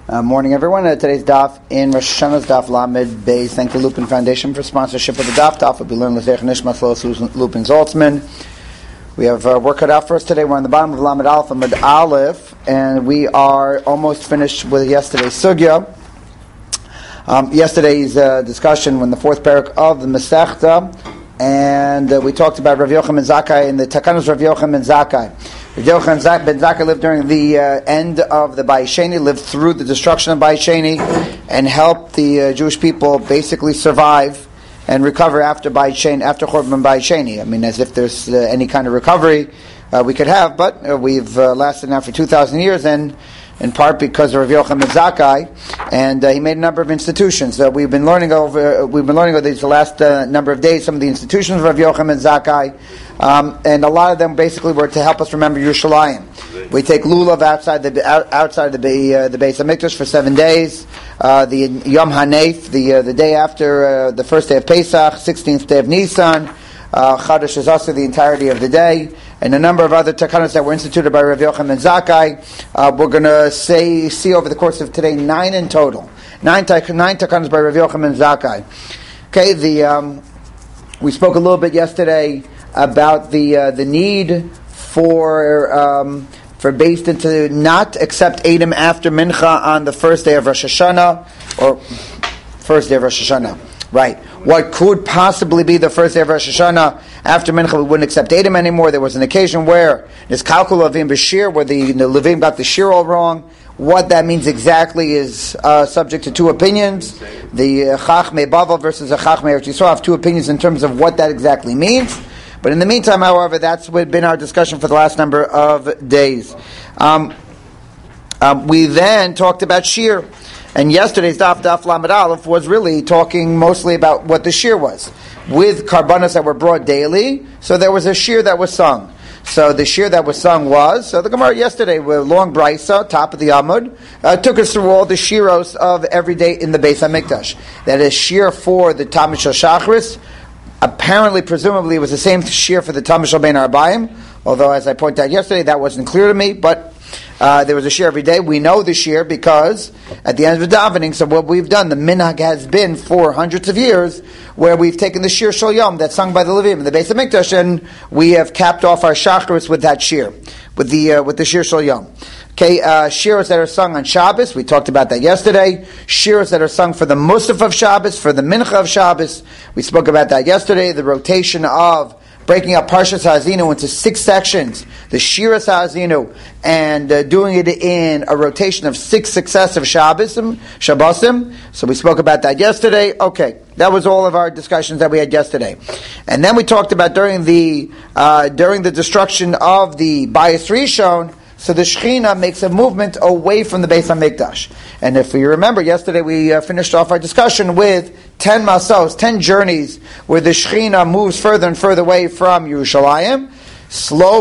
Morning, everyone. Today's daf in Rosh Hashanah's daf Lamed Beis. Thank the Lupin Foundation for sponsorship of the daf. Daf will be learned with Zech Nishmas Lupin Zaltzman. We have work cut out for us today. We're on the bottom of Lamed Aleph, Lamed Aleph, and we are almost finished with yesterday's sugya. Yesterday's discussion when the fourth parak of the Masechta, and we talked about Rav Yochanan ben Zakkai and the Takanos Rav Yochanan ben Zakkai. Rav Yochanan ben Zakkai lived during the end of the Bayis Sheni, lived through the destruction of Bayis Sheni, and helped the Jewish people basically survive and recover after Bayis Sheni, after Churban Bayis Sheni. I mean, as if there's any kind of recovery we could have, but we've lasted now for 2,000 years, and in part because of Rav Yochanan ben Zakkai, and he made a number of institutions. We've been learning over these last number of days some of the institutions of Rav Yochanan ben Zakkai, and a lot of them basically were to help us remember Yerushalayim. We take lulav outside the Beis Hamikdash for 7 days. The Yom Hanef, the day after the first day of Pesach, 16th day of Nisan. Chadash is also the entirety of the day, and a number of other takanos that were instituted by Rav Yochanan ben Zakkai. We're going to see over the course of today 9 in total. 9 takanos by Rav Yochanan ben Zakkai. Okay, we spoke a little bit yesterday about the need for Beis Din to not accept Edom after Mincha on the first day of Rosh Hashanah, or first day of Rosh Hashanah. Right. What could possibly be the first day of Rosh Hashanah after Mincha, we wouldn't accept Edom anymore. There was an occasion where this Kalkul Levim B'Shir, where the Levim got the Shir all wrong. What that means exactly is subject to two opinions. The Chachmei Bavel versus the Chachmei Eretz Yisrael have two opinions in terms of what that exactly means. But in the meantime, however, that's been our discussion for the last number of days. We then talked about Shir. And yesterday's daf Lamed Aleph was really talking mostly about what the shir was, with karbanos that were brought daily. So there was a shir that was sung. So the shir that was sung was, so the Gemara yesterday with long brisa, top of the Amud, took us through all the shiros of every day in the Beis Hamikdash. That is shir for the Tamid Shel Shachris. Apparently, presumably, it was the same shir for the Tamid Shel Bein Arbaim. Although, as I pointed out yesterday, that wasn't clear to me, but there was a shir every day. We know the shir because at the end of the davening, so what we've done, the minhag has been for hundreds of years, where we've taken the shir Shel Yom that's sung by the Levim in the Beis Hamikdash, and we have capped off our shacharis with that shir, with the shir Shel Yom. Okay, shirs that are sung on Shabbos, we talked about that yesterday. Shirs that are sung for the Musaf of Shabbos, for the Mincha of Shabbos, we spoke about that yesterday. The rotation of breaking up Parshas Ha'azinu into 6 sections, the Shiras Ha'azinu, and doing it in a rotation of 6 successive Shabbosim. So we spoke about that yesterday. Okay, that was all of our discussions that we had yesterday. And then we talked about during the destruction of the Bayis Rishon, so the Shechina makes a movement away from the Beis Hamikdash. And if you remember, yesterday we finished off our discussion with 10 masos, 10 journeys, where the Shechina moves further and further away from Yerushalayim. Slow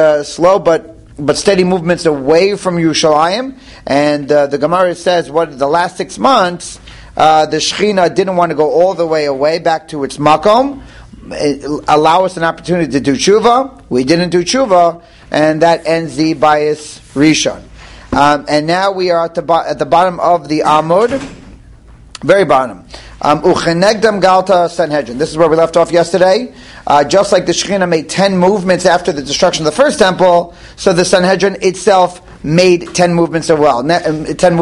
but steady movements away from Yerushalayim. And the Gemara says, the last 6 months, the Shechina didn't want to go all the way away back to its makom, allow us an opportunity to do tshuva. We didn't do tshuva, and that ends the Bayis Rishon. And now we are at the bottom of the Amud, very bottom. Uchenegdam Galta Sanhedrin. This is where we left off yesterday. Just like the Shechina made 10 movements after the destruction of the first temple, so the Sanhedrin itself made 10 movements as well. Now,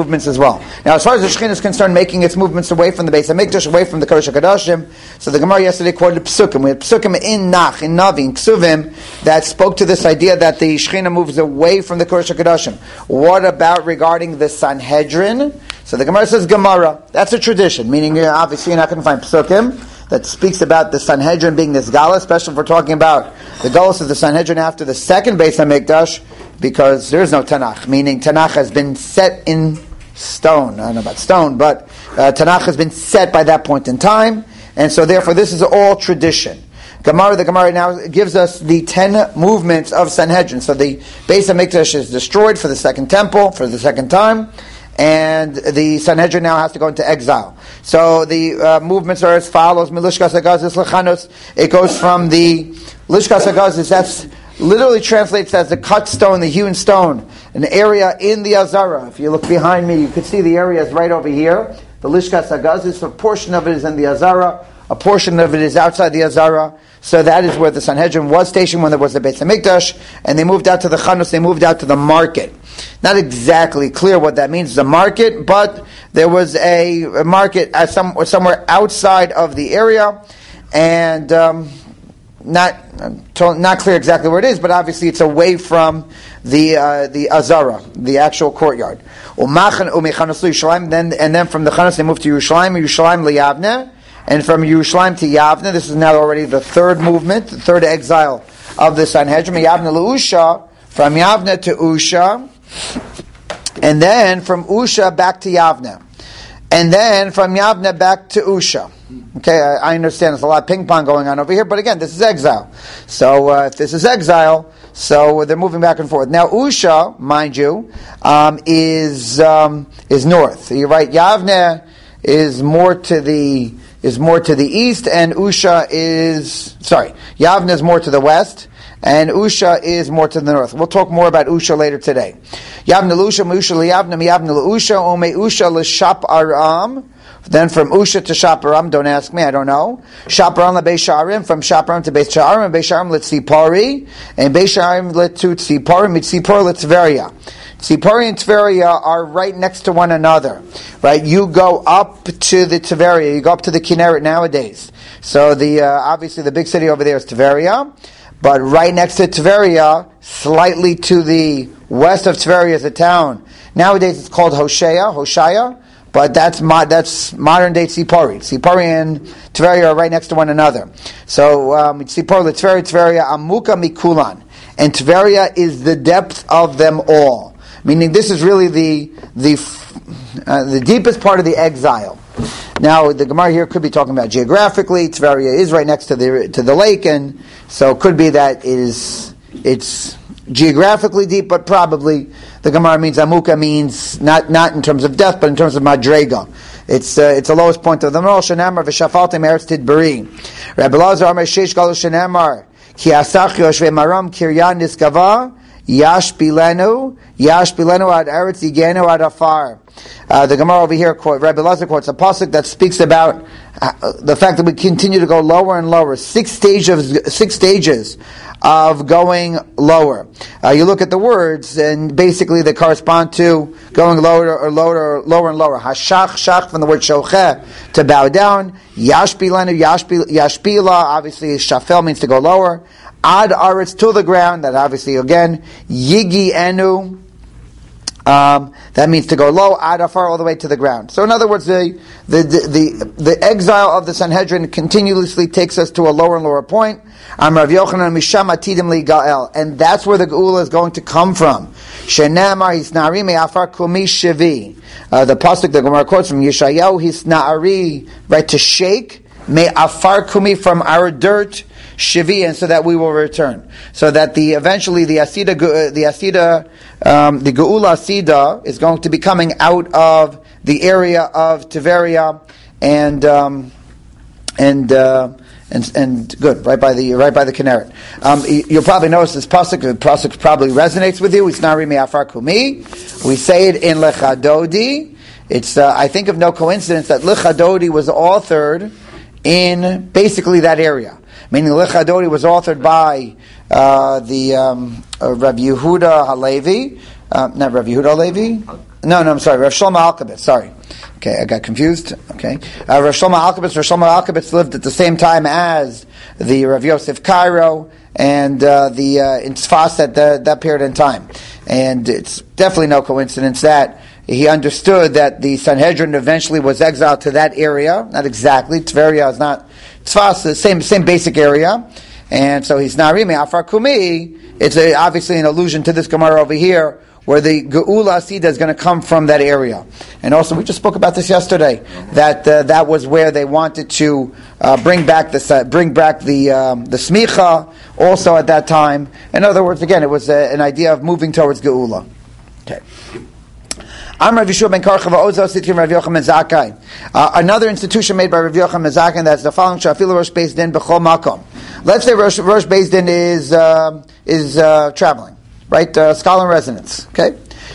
as far as the Shechina is concerned, making its movements away from the Beis Hamikdash, away from the Kodesh HaKadoshim, so the Gemara yesterday quoted Psukim. We had Psukim in Nach, in Navi, in Ksuvim, that spoke to this idea that the Shechina moves away from the Kodesh HaKadoshim. What about regarding the Sanhedrin? So the Gemara says Gemara. That's a tradition, meaning obviously you're not going to find Psukim that speaks about the Sanhedrin being this Gala, especially if we're talking about the Galus of the Sanhedrin after the second Beis Hamikdash, because there is no Tanakh, meaning Tanakh has been set in stone. I don't know about stone, but Tanakh has been set by that point in time, and so therefore this is all tradition. The Gemara now gives us the 10 movements of Sanhedrin. So the Beis Hamikdash is destroyed for the second temple, for the second time, and the Sanhedrin now has to go into exile. So the movements are as follows: Milishkas Hagazis Lechanos. It goes from the Lishkas Hagazis, that's literally translates as the cut stone, the hewn stone, an area in the Azara. If you look behind me, you can see the area is right over here. The Lishkas Hagazis, a portion of it is in the Azara, a portion of it is outside the Azara. So that is where the Sanhedrin was stationed when there was the Beit HaMikdash, and they moved out to the Chanus, they moved out to the market. Not exactly clear what that means, the market, but there was a market somewhere outside of the area, and not clear exactly where it is, but obviously it's away from the Azara, the actual courtyard. Then from the Chanus they moved to Yerushalayim liyavne. And from Yerushalayim to Yavne, this is now already the third movement, the third exile of the Sanhedrin. Yavne Usha, from Yavne to Usha, and then from Usha back to Yavne, and then from Yavne back to Usha. Okay, I understand there's a lot of ping pong going on over here, but again, this is exile. So if this is exile, so they're moving back and forth. Now Usha, mind you, is north. You're right. Yavne is more to the east, and Usha Yavne is more to the west, and Usha is more to the north. We'll talk more about Usha later today. Yavne l'Usha, Usha l'Yavne, Yavne l'Usha, Ome Usha l'Shap Aram. Then from Usha to Shap Aram, don't ask me, I don't know. Shap Aram l'Beis Sha'arim, from Shap Aram to Beis Sha'arim, Beis Sha'arim l'Tzipori, and Beis Sha'arim l'Tzipori, Mitzipor l'Tveria. Tzipori and Tveria are right next to one another, right? You go up to the Tveria, you go up to the Kinneret nowadays. So obviously the big city over there is Tveria, but right next to Tveria, slightly to the west of Tveria is a town. Nowadays it's called Hoshaya, but that's modern day Tzipori. Tzipori and Tveria are right next to one another. So Tzipori, Tveria, Amuka Mikulan, and Tveria is the depth of them all. Meaning, this is really the deepest part of the exile. Now, the Gemara here could be talking about geographically. Tveria is right next to the lake, and so it could be that it's geographically deep, but probably the Gemara means Amuka means not in terms of depth, but in terms of Madrega. It's the lowest point of them all. Shenamar v'shafaltem eretz tidberi. Rabbi Lazar Amar Sheish Galu Shenamar ki asach yoshvei maram kiryan niskava. Yashbilenu ad eretz yigenu ad afar. The Gemara over here, Rabbi Lazar quotes a pasuk that speaks about the fact that we continue to go lower and lower. Six stages of going lower. You look at the words, and basically they correspond to going lower and lower. Hashach from the word shocheh, to bow down. Yashbilenu, yashbila, obviously shafel means to go lower. Ad aretz, to the ground, that obviously again, yigi enu, that means to go low, ad afar, all the way to the ground. So in other words, the exile of the Sanhedrin continuously takes us to a lower and lower point. Rav Yochanan misham atidim li gael, and that's where the geula is going to come from. Shenamar hisnari me'afar kumi shivi. The pasuk the Gemara quotes from Yeshayahu, hisnari, right, to shake, me'afar kumi, from our dirt, shivi, and so that we will return. So that eventually the geula asida is going to be coming out of the area of Tiberia and good, right by the Kinneret. You'll probably notice this pasuk. The pasuk probably resonates with you. It's nari me'afar kumi. We say it in Lechadodi. It's I think of no coincidence that Lechadodi was authored in basically that area. Meaning Lechadodi was authored by Rav Yehuda Halevi. Not Rav Yehuda Halevi. No, I'm sorry. Rav Shlomo Alkabetz. Sorry. Okay, I got confused. Okay. Rav Shlomo Alkabetz lived at the same time as the Rav Yosef Cairo and in Tzfas at that period in time. And it's definitely no coincidence that he understood that the Sanhedrin eventually was exiled to that area. Not exactly. Tveria is not Tzfas, the same basic area. And so he's Nari Me'afar Kumi. It's obviously an allusion to this Gemara over here, where the Geula Asida is going to come from that area. And also, we just spoke about this yesterday, that was where they wanted to bring back the Smicha also at that time. In other words, again, it was an idea of moving towards Geula. Okay. Amar Yeshua ben Karcha va'ozo sitkim Rav Yochanan Zakkai. Another institution made by Rav Yochanan Zakkai, that's the following: Shafilu Rosh Beis Din b'chol makom. Let's say Rosh Beis Din is traveling, right? Scholar in residence. Okay,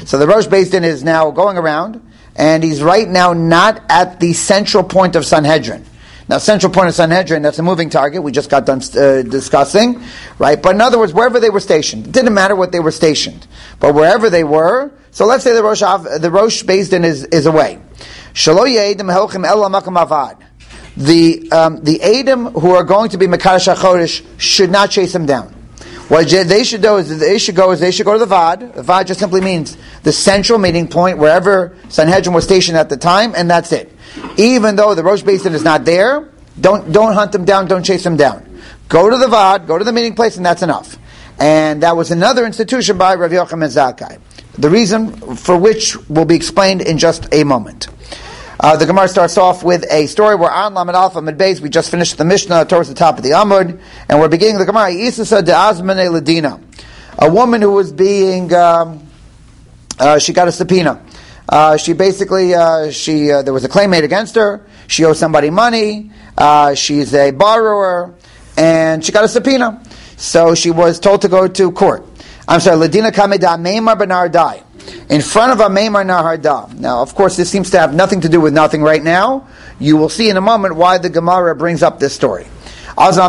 So the Rosh Beis Din is now going around, and he's right now not at the central point of Sanhedrin. Now, central point of Sanhedrin, that's a moving target. We just got done discussing, right? But in other words, wherever they were stationed, it didn't matter what they were stationed, but wherever they were. So let's say the Rosh Beis Din is away. Shelo ye'edim helchim ela makam avad. The Edom who are going to be Mekadosh HaChodesh should not chase them down. What they should do is they should go to the Vad. The Vad just simply means the central meeting point wherever Sanhedrin was stationed at the time, and that's it. Even though the Rosh Beis Din is not there, don't hunt them down, don't chase them down. Go to the Vad, go to the meeting place, and that's enough. And that was another institution by Rav Yochanan Zakkai. The reason for which will be explained in just a moment. The Gemara starts off with a story where on Lamed Alpha Amud Beis, we just finished the Mishnah towards the top of the Amud, and we're beginning the Gemara. Isasa de Azmane Ladina, a woman who was being, she got a subpoena. She basically, there was a claim made against her. She owes somebody money. She's a borrower, and she got a subpoena. So she was told to go to court. I'm sorry, Ladina Kameda Meimar Benardai. In front of a Meimar Naharda. Now, of course, this seems to have nothing to do with nothing right now. You will see in a moment why the Gemara brings up this story. So a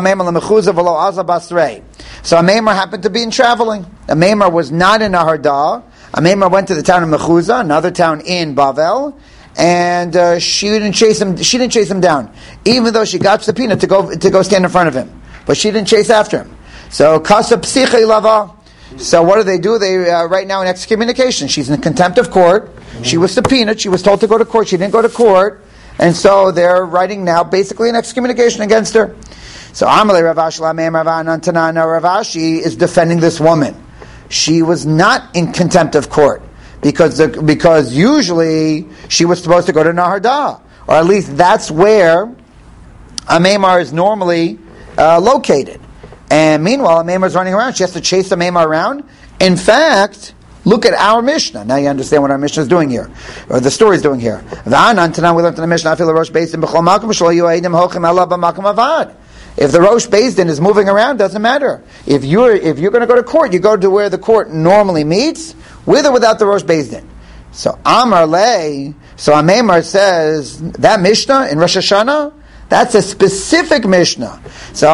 Meimar happened to be in traveling. A Meimar was not in Naharda. A Meimar went to the town of Mechuzah, another town in Bavel, and she didn't chase him down, even though she got subpoena to go stand in front of him. But she didn't chase after him. So Kasa Psicha Lava. So what do? They right now in excommunication. She's in contempt of court. She was subpoenaed. She was told to go to court. She didn't go to court, and so they're writing now basically an excommunication against her. So Amalei Ravash Lameim Ravanan Tanana Ravashi is defending this woman. She was not in contempt of court because usually she was supposed to go to Naharda, or at least that's where a Meimar is normally located. And meanwhile, a Meimar is running around. She has to chase the Meimar around. In fact, look at our Mishnah. Now you understand what our Mishnah is doing here, or the story is doing here. We learned in the Mishnah, if the Rosh Beis Din is moving around, doesn't matter. If you're going to go to court, you go to where the court normally meets, with or without the Rosh Beis Din. So Amar Lei, so a Meimar says that Mishnah in Rosh Hashanah, that's a specific Mishnah. So,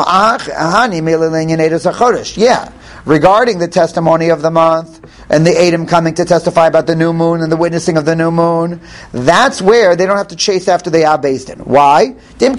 yeah, regarding the testimony of the month and the Edom coming to testify about the new moon and the witnessing of the new moon, that's where they don't have to chase after the Av Beis Din. Why?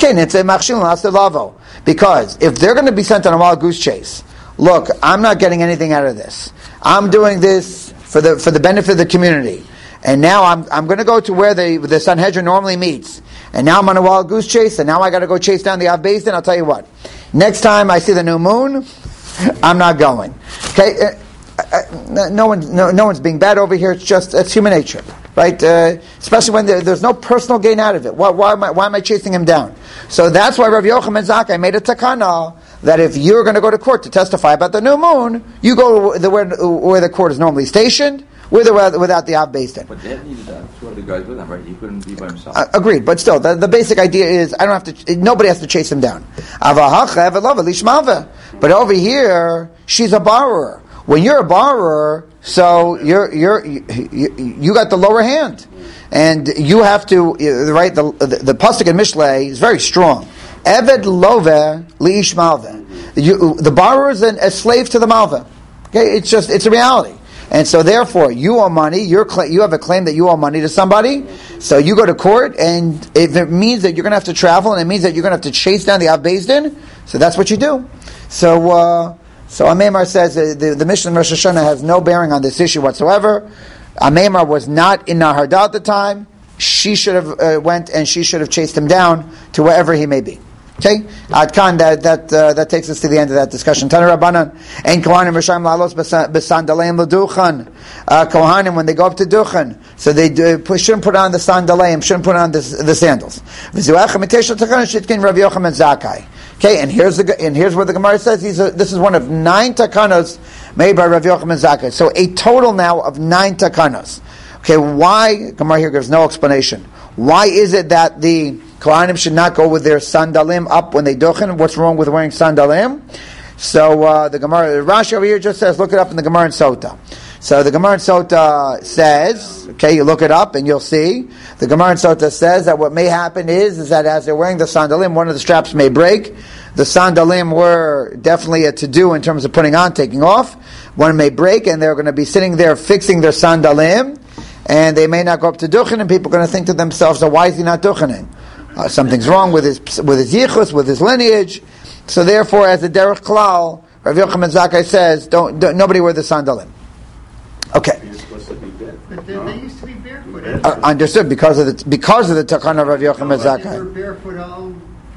Because if they're going to be sent on a wild goose chase, look, I'm not getting anything out of this. I'm doing this for the benefit of the community. And now I'm going to go to where the Sanhedrin normally meets. And now I'm on a wild goose chase, and now I got to go chase down the Av Beis Din. I'll tell you what. Next time I see the new moon, I'm not going. Okay, no one's being bad over here. It's human nature, right? Especially when there's no personal gain out of it. Why am I chasing him down? So that's why Rav Yochanan Zakkai made a takana that if you're going to go to court to testify about the new moon, you go where the court is normally stationed. With or without the Av Beis Din. But they needed two other guys with him, right? He couldn't be by himself. Agreed, but still, the basic idea is I don't have to. Nobody has to chase him down. But over here, she's a borrower. When you're a borrower, so you got the lower hand, and you have to right. The pasuk in Mishlei is very strong. Eved love liish malve. The borrower is a slave to the malve. Okay, it's a reality. And so therefore, you owe money, you have a claim that you owe money to somebody, so you go to court, and if it means that you're going to have to travel, and it means that you're going to have to chase down the Av Beis Din, so that's what you do. So Meimar says the Mishnah in Rosh Hashanah has no bearing on this issue whatsoever. Meimar was not in Naharda at the time. She should have went, and she should have chased him down to wherever he may be. Okay, Adkan, that takes us to the end of that discussion. Tana Rabbanan and Kohanim Rishayim Lalos Besandaleim L'Duchan. Kohanim, when they go up to Duchan, so they shouldn't put on the sandaleim, shouldn't put on the sandals. Okay, and here's where the Gemara says this is one of 9 takanos made by Rav Yochanan Zakkai. So a total now of 9 takanos. Okay, why? Gemara here gives no explanation. Why is it that the Kohanim should not go with their sandalim up when they duchen? What's wrong with wearing sandalim? So the Gemara, Rashi over here just says, look it up in the Gemara in Sota. So the Gemara in Sota says, okay, you look it up and you'll see. The Gemara in Sota says that what may happen is that as they're wearing the sandalim, one of the straps may break. The sandalim were definitely a to-do in terms of putting on, taking off. One may break, and they're going to be sitting there fixing their sandalim, and they may not go up to duchen, and people are going to think to themselves, why is he not duchening? Something's wrong with his yichus, with his lineage. So therefore, as a derech klal, Rav Yochanan Zakkai says, don't nobody wear the sandalim. Okay. But they used to be barefoot. Understood, because of the takana of Rav Yochanan Zakkai. They were barefoot all.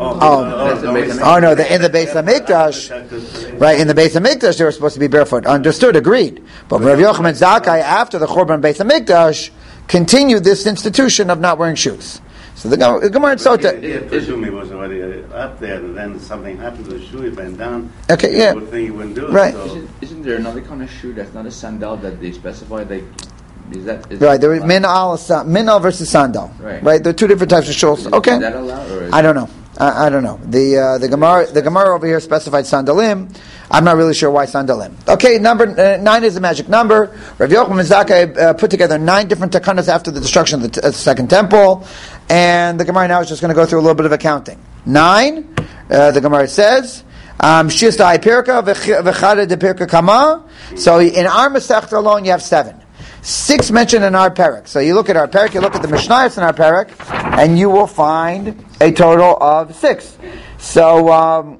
No, in the Beis Hamikdash, right? In the Beis Hamikdash, they were supposed to be barefoot. Understood, agreed. But Rav Yochanan Zakkai, after the Churban Beis Hamikdash, continued this institution of not wearing shoes. So the Gemara in Sota. Presume he was already up there, and then something happened to the shoe. He bent down. Okay, yeah. Would think he wouldn't do it. Right. So. Isn't there another kind of shoe that's not a sandal that they specify? Is Right, there is minal versus sandal. Right, there are two different types of shoes. Okay, is that allowed, or I don't know. I don't know. The Gemara over here specified sandalim. I'm not really sure why sandalim. Okay, number 9 is the magic number. Rav Yochanan Zakkai put together 9 different takanas after the destruction of the second temple, and the Gemara now is just going to go through a little bit of accounting. 9, the Gemara says, Shis da'ai pirka v'chada de pirka kama. So in our Masechta alone, you have 7. 6 mentioned in our parak. So you look at our parak, you look at the Mishnayos in our parak, and you will find a total of 6. So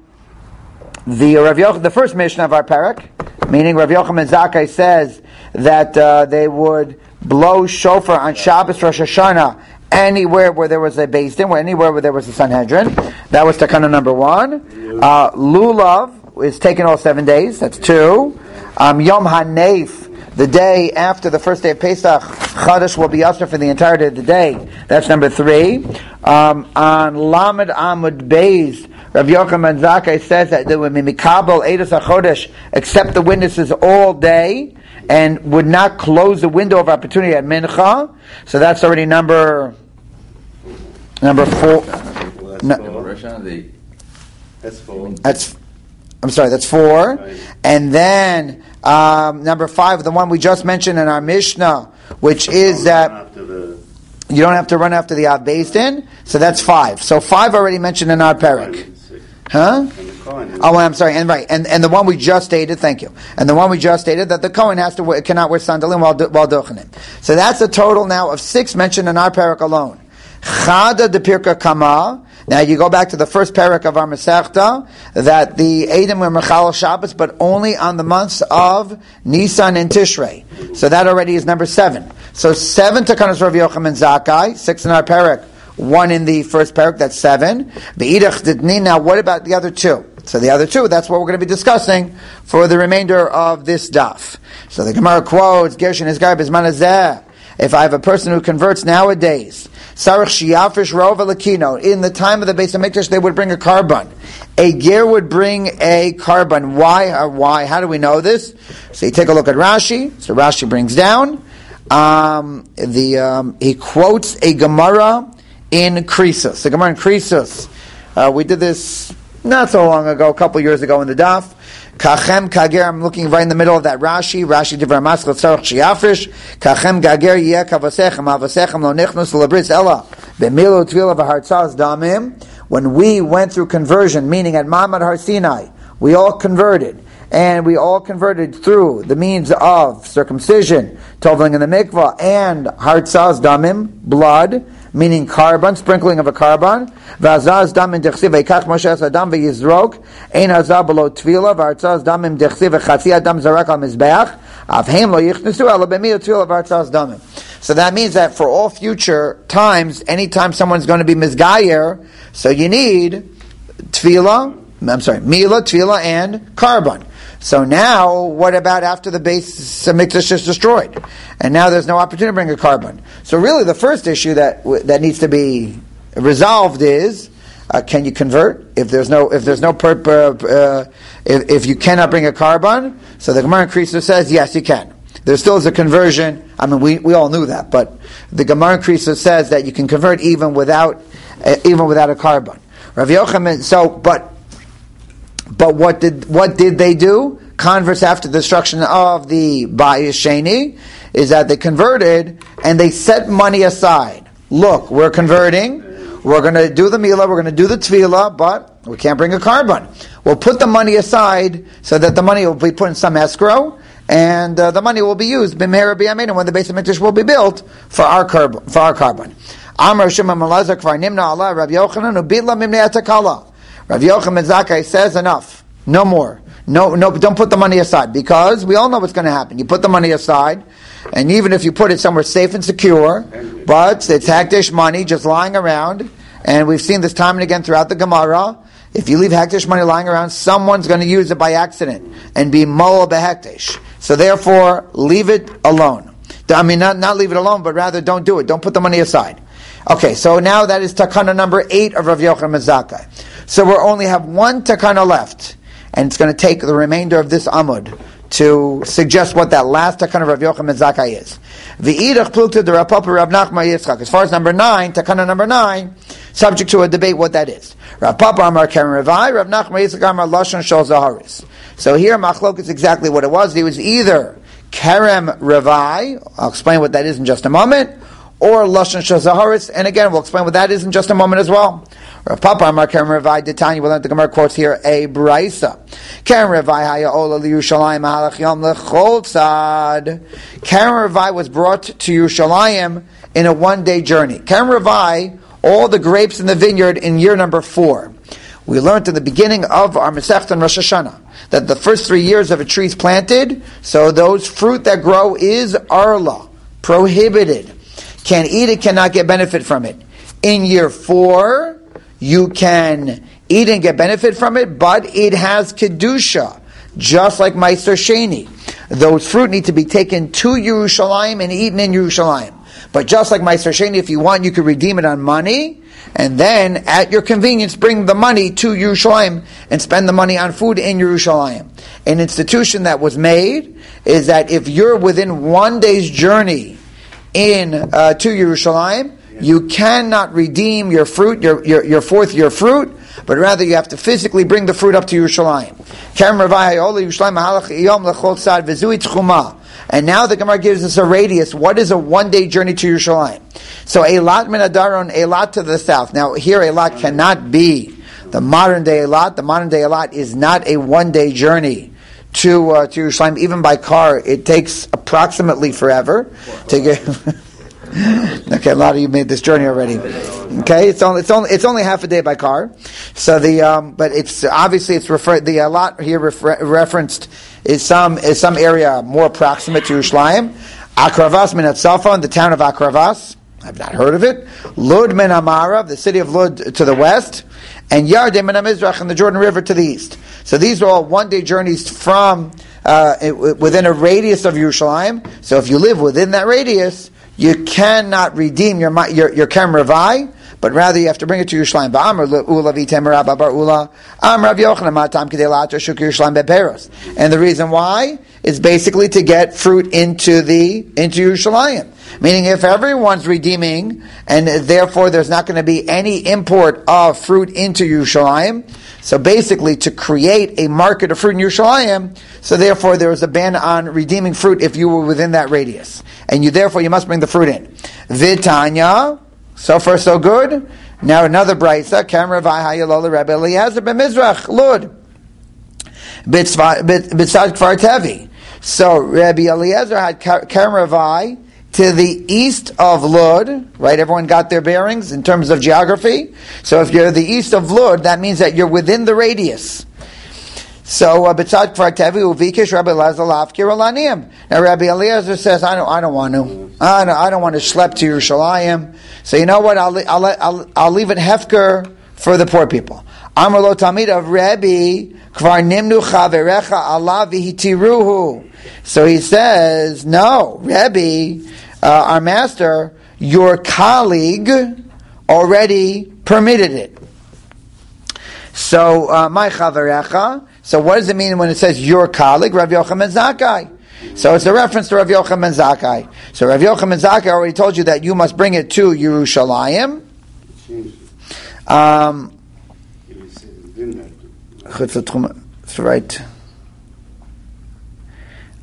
the first Mishnah of our parak, meaning Rav Yochanan Zakkai says that they would blow shofar on Shabbos Rosh Hashanah anywhere where there was a Beis Din, anywhere where there was a Sanhedrin. That was takana number 1. Lulav is taken all 7 days. That's 2. Yom HaNeif, the day after the first day of Pesach, Chadash will be usher for the entirety of the day. That's number 3. On Lamed Amud Beis, Rav Yochanan Zakkai says that they would be mikabel Eidos HaChodesh, accept the witnesses all day, and would not close the window of opportunity at Mincha. So that's already number 4. That's 4. Right. And then number 5, the one we just mentioned in our Mishnah, which is that you don't have to run after the Av Beis Din. So that's 5. So 5 already mentioned in our parak. Huh? Oh, I'm sorry. And right, and the one we just stated. Thank you. And the one we just stated that the Kohen cannot wear sandalim while dochenim. So that's a total now of 6 mentioned in our parak alone. Chada de pirka kama. Now you go back to the first parak of our Masechta that the Edom were Mechal Shabbos, but only on the months of Nisan and Tishrei. So that already is number 7. So 7 takanas Rav Yochanan Zakkai, 6 in our parak, 1 in the first parak. That's 7. Now what about the other 2? So the other 2, that's what we're going to be discussing for the remainder of this daf. So the Gemara quotes Gershon Isgar Bizman Hazeh. If I have a person who converts nowadays, Sarach Shiafish Rova Lakino, in the time of the Beis Hamikdash, they would bring a carbon. A ger would bring a carbon. Why? How do we know this? So you take a look at Rashi. So Rashi brings down. He quotes a Gemara in Krisus. The Gemara in Krisus. We did this not so long ago, a couple years ago in the daf. Kachem kager, I'm looking right in the middle of that Rashi divrei maskal tzarich shiafrish. Kachem kager yeh kavasechem avasechem lo nichnus lebritz ella b'milu tvila v'hartzaz damim. When we went through conversion, meaning at Ma'amad Har Sinai, we all converted. And we all converted through the means of circumcision, toveling in the mikvah, and hartzaz damim, blood, meaning carbon, sprinkling of a carbon. V'azaz damim dechsiv v'ikach Moshe es adam v'yizrok, ein hazah below tvila, v'hartzaz damim dechsiv v'chatzi adam zarak al mizbeach, avheim lo yichnesu ela b'miyot tvila v'hartzaz damim. So that means that for all future times, anytime someone's going to be mizgayer, so you need mila, tvila, and carbon. So now, what about after the Beis Hamikdash is destroyed, and now there's no opportunity to bring a carbon? So really, the first issue that needs to be resolved is: can you convert if you cannot bring a carbon? So the Gemara in Krisus says yes, you can. There still is a conversion. I mean, we all knew that, but the Gemara in Krisus says that you can convert even without a carbon. Rav Yochanan. So, but what did they do? converts after the destruction of the Bayis Sheni is that they converted and they set money aside. Look, we're converting. We're going to do the milah. We're going to do the tefillah, but we can't bring a carbon. We'll put the money aside so that the money will be put in some escrow, and the money will be used b'meher b'yameinu when the Beis Hamikdash will be built for our carbon. Amar Shimon Malazar kvar nimna Allah Rav Yochanan ubitla mimnei atakala. Rav Yochanan Zakkai says enough, no more. No, don't put the money aside, because we all know what's going to happen. You put the money aside, and even if you put it somewhere safe and secure, but it's hekdesh money just lying around, and we've seen this time and again throughout the Gemara. If you leave hekdesh money lying around, someone's going to use it by accident and be moel behekdesh. So therefore, leave it alone. I mean, not leave it alone, but rather don't do it. Don't put the money aside. Okay, so now that is takana number 8 of Rav Yochanan Zakkai. So we only have one takana left, and it's going to take the remainder of this amud to suggest what that last takana of Rav Yochanan Zakkai is. V'idach plukta de Rav Papa Rav Nachman Yitzchak. As far as number 9, takana number 9, subject to a debate what that is. Rav Papa Amar Keren Revai, Rav Nachman Yitzchak Amar Lashon Shol Zaharis. So here machlok is exactly what it was. It was either Kerem Revai, I'll explain what that is in just a moment, or Lashon Shel Zaharis, and again, we'll explain what that is in just a moment as well. Rav Papa Amar Kerem Revai Detanya, we'll learn the Gemara quotes here a Braisa. Kerem Revai Haya Ola Liyushalayim Halach Yom Lechol Tzad. Kerem Revai was brought to Yerushalayim in a one-day journey. Kerem Revai, all the grapes in the vineyard in year number 4. We learned in the beginning of our Masechta on Rosh Hashanah that the first 3 years of a tree is planted, so those fruit that grow is arla, prohibited. Can't eat it, cannot get benefit from it. In year 4, you can eat and get benefit from it, but it has kedusha, just like Meiser Sheni. Those fruit need to be taken to Yerushalayim and eaten in Yerushalayim. But just like Meiser Sheni, if you want, you could redeem it on money, and then, at your convenience, bring the money to Yerushalayim and spend the money on food in Yerushalayim. An institution that was made is that if you're within 1 day's journey to Yerushalayim, you cannot redeem your fruit, your fourth year fruit, but rather you have to physically bring the fruit up to Yerushalayim. And now the Gemara gives us a radius. What is a 1 day journey to Yerushalayim? So Eilat min Adaron, Eilat to the south. Now here Eilat cannot be the modern day Eilat. The modern day Eilat is not a 1 day journey to Yerushalayim. Even by car, it takes approximately forever to get. Okay, a lot of you made this journey already. Okay, it's only half a day by car. So but it's obviously the Eilat here referenced is some area more proximate to Yerushalayim. Akravas min Hatzafa, the town of Akravas. I've not heard of it. Lud min Amarav, the city of Lud to the west, and Yarden min Mizrach, and the Jordan River to the east. So these are all 1 day journeys from within a radius of Yerushalayim. So if you live within that radius, you cannot redeem your Kerem Revai, but rather you have to bring it to Yerushalayim. And the reason why is basically to get fruit into Yerushalayim. Meaning if everyone's redeeming, and therefore there's not going to be any import of fruit into Yerushalayim, so basically to create a market of fruit in Yerushalayim, so therefore there is a ban on redeeming fruit if you were within that radius. And you must bring the fruit in. Vitanya, so far so good. Now another braysa, Kerem Revai Hayalola Rabbi Eliezer ben Mizrach, Lud, Bitzad Kfar Tevi. So Rabbi Eliezer had Kerem Revai to the east of Lud, right? Everyone got their bearings in terms of geography. So if you're the east of Lud, that means that you're within the radius. So Bitzad Kfar Tevi Uvikish Rabbi Eliezer Lafkir Olaniim. Now Rabbi Eliezer says, I don't want to schlep to Yerushalayim. So you know what? I'll leave it hefker for the poor people. Amar lo Talmid of Rabbi Kvar Nimnu Chaverecha Allah Vihitiruhu. So he says, no, Rabbi, our master, your colleague already permitted it. So my Chaverecha. So what does it mean when it says your colleague, Rav Yochanan Zakkai? So it's a reference to Rav Yochanan Zakkai. So Rav Yochanan Zakkai already told you that you must bring it to Yerushalayim. That's right.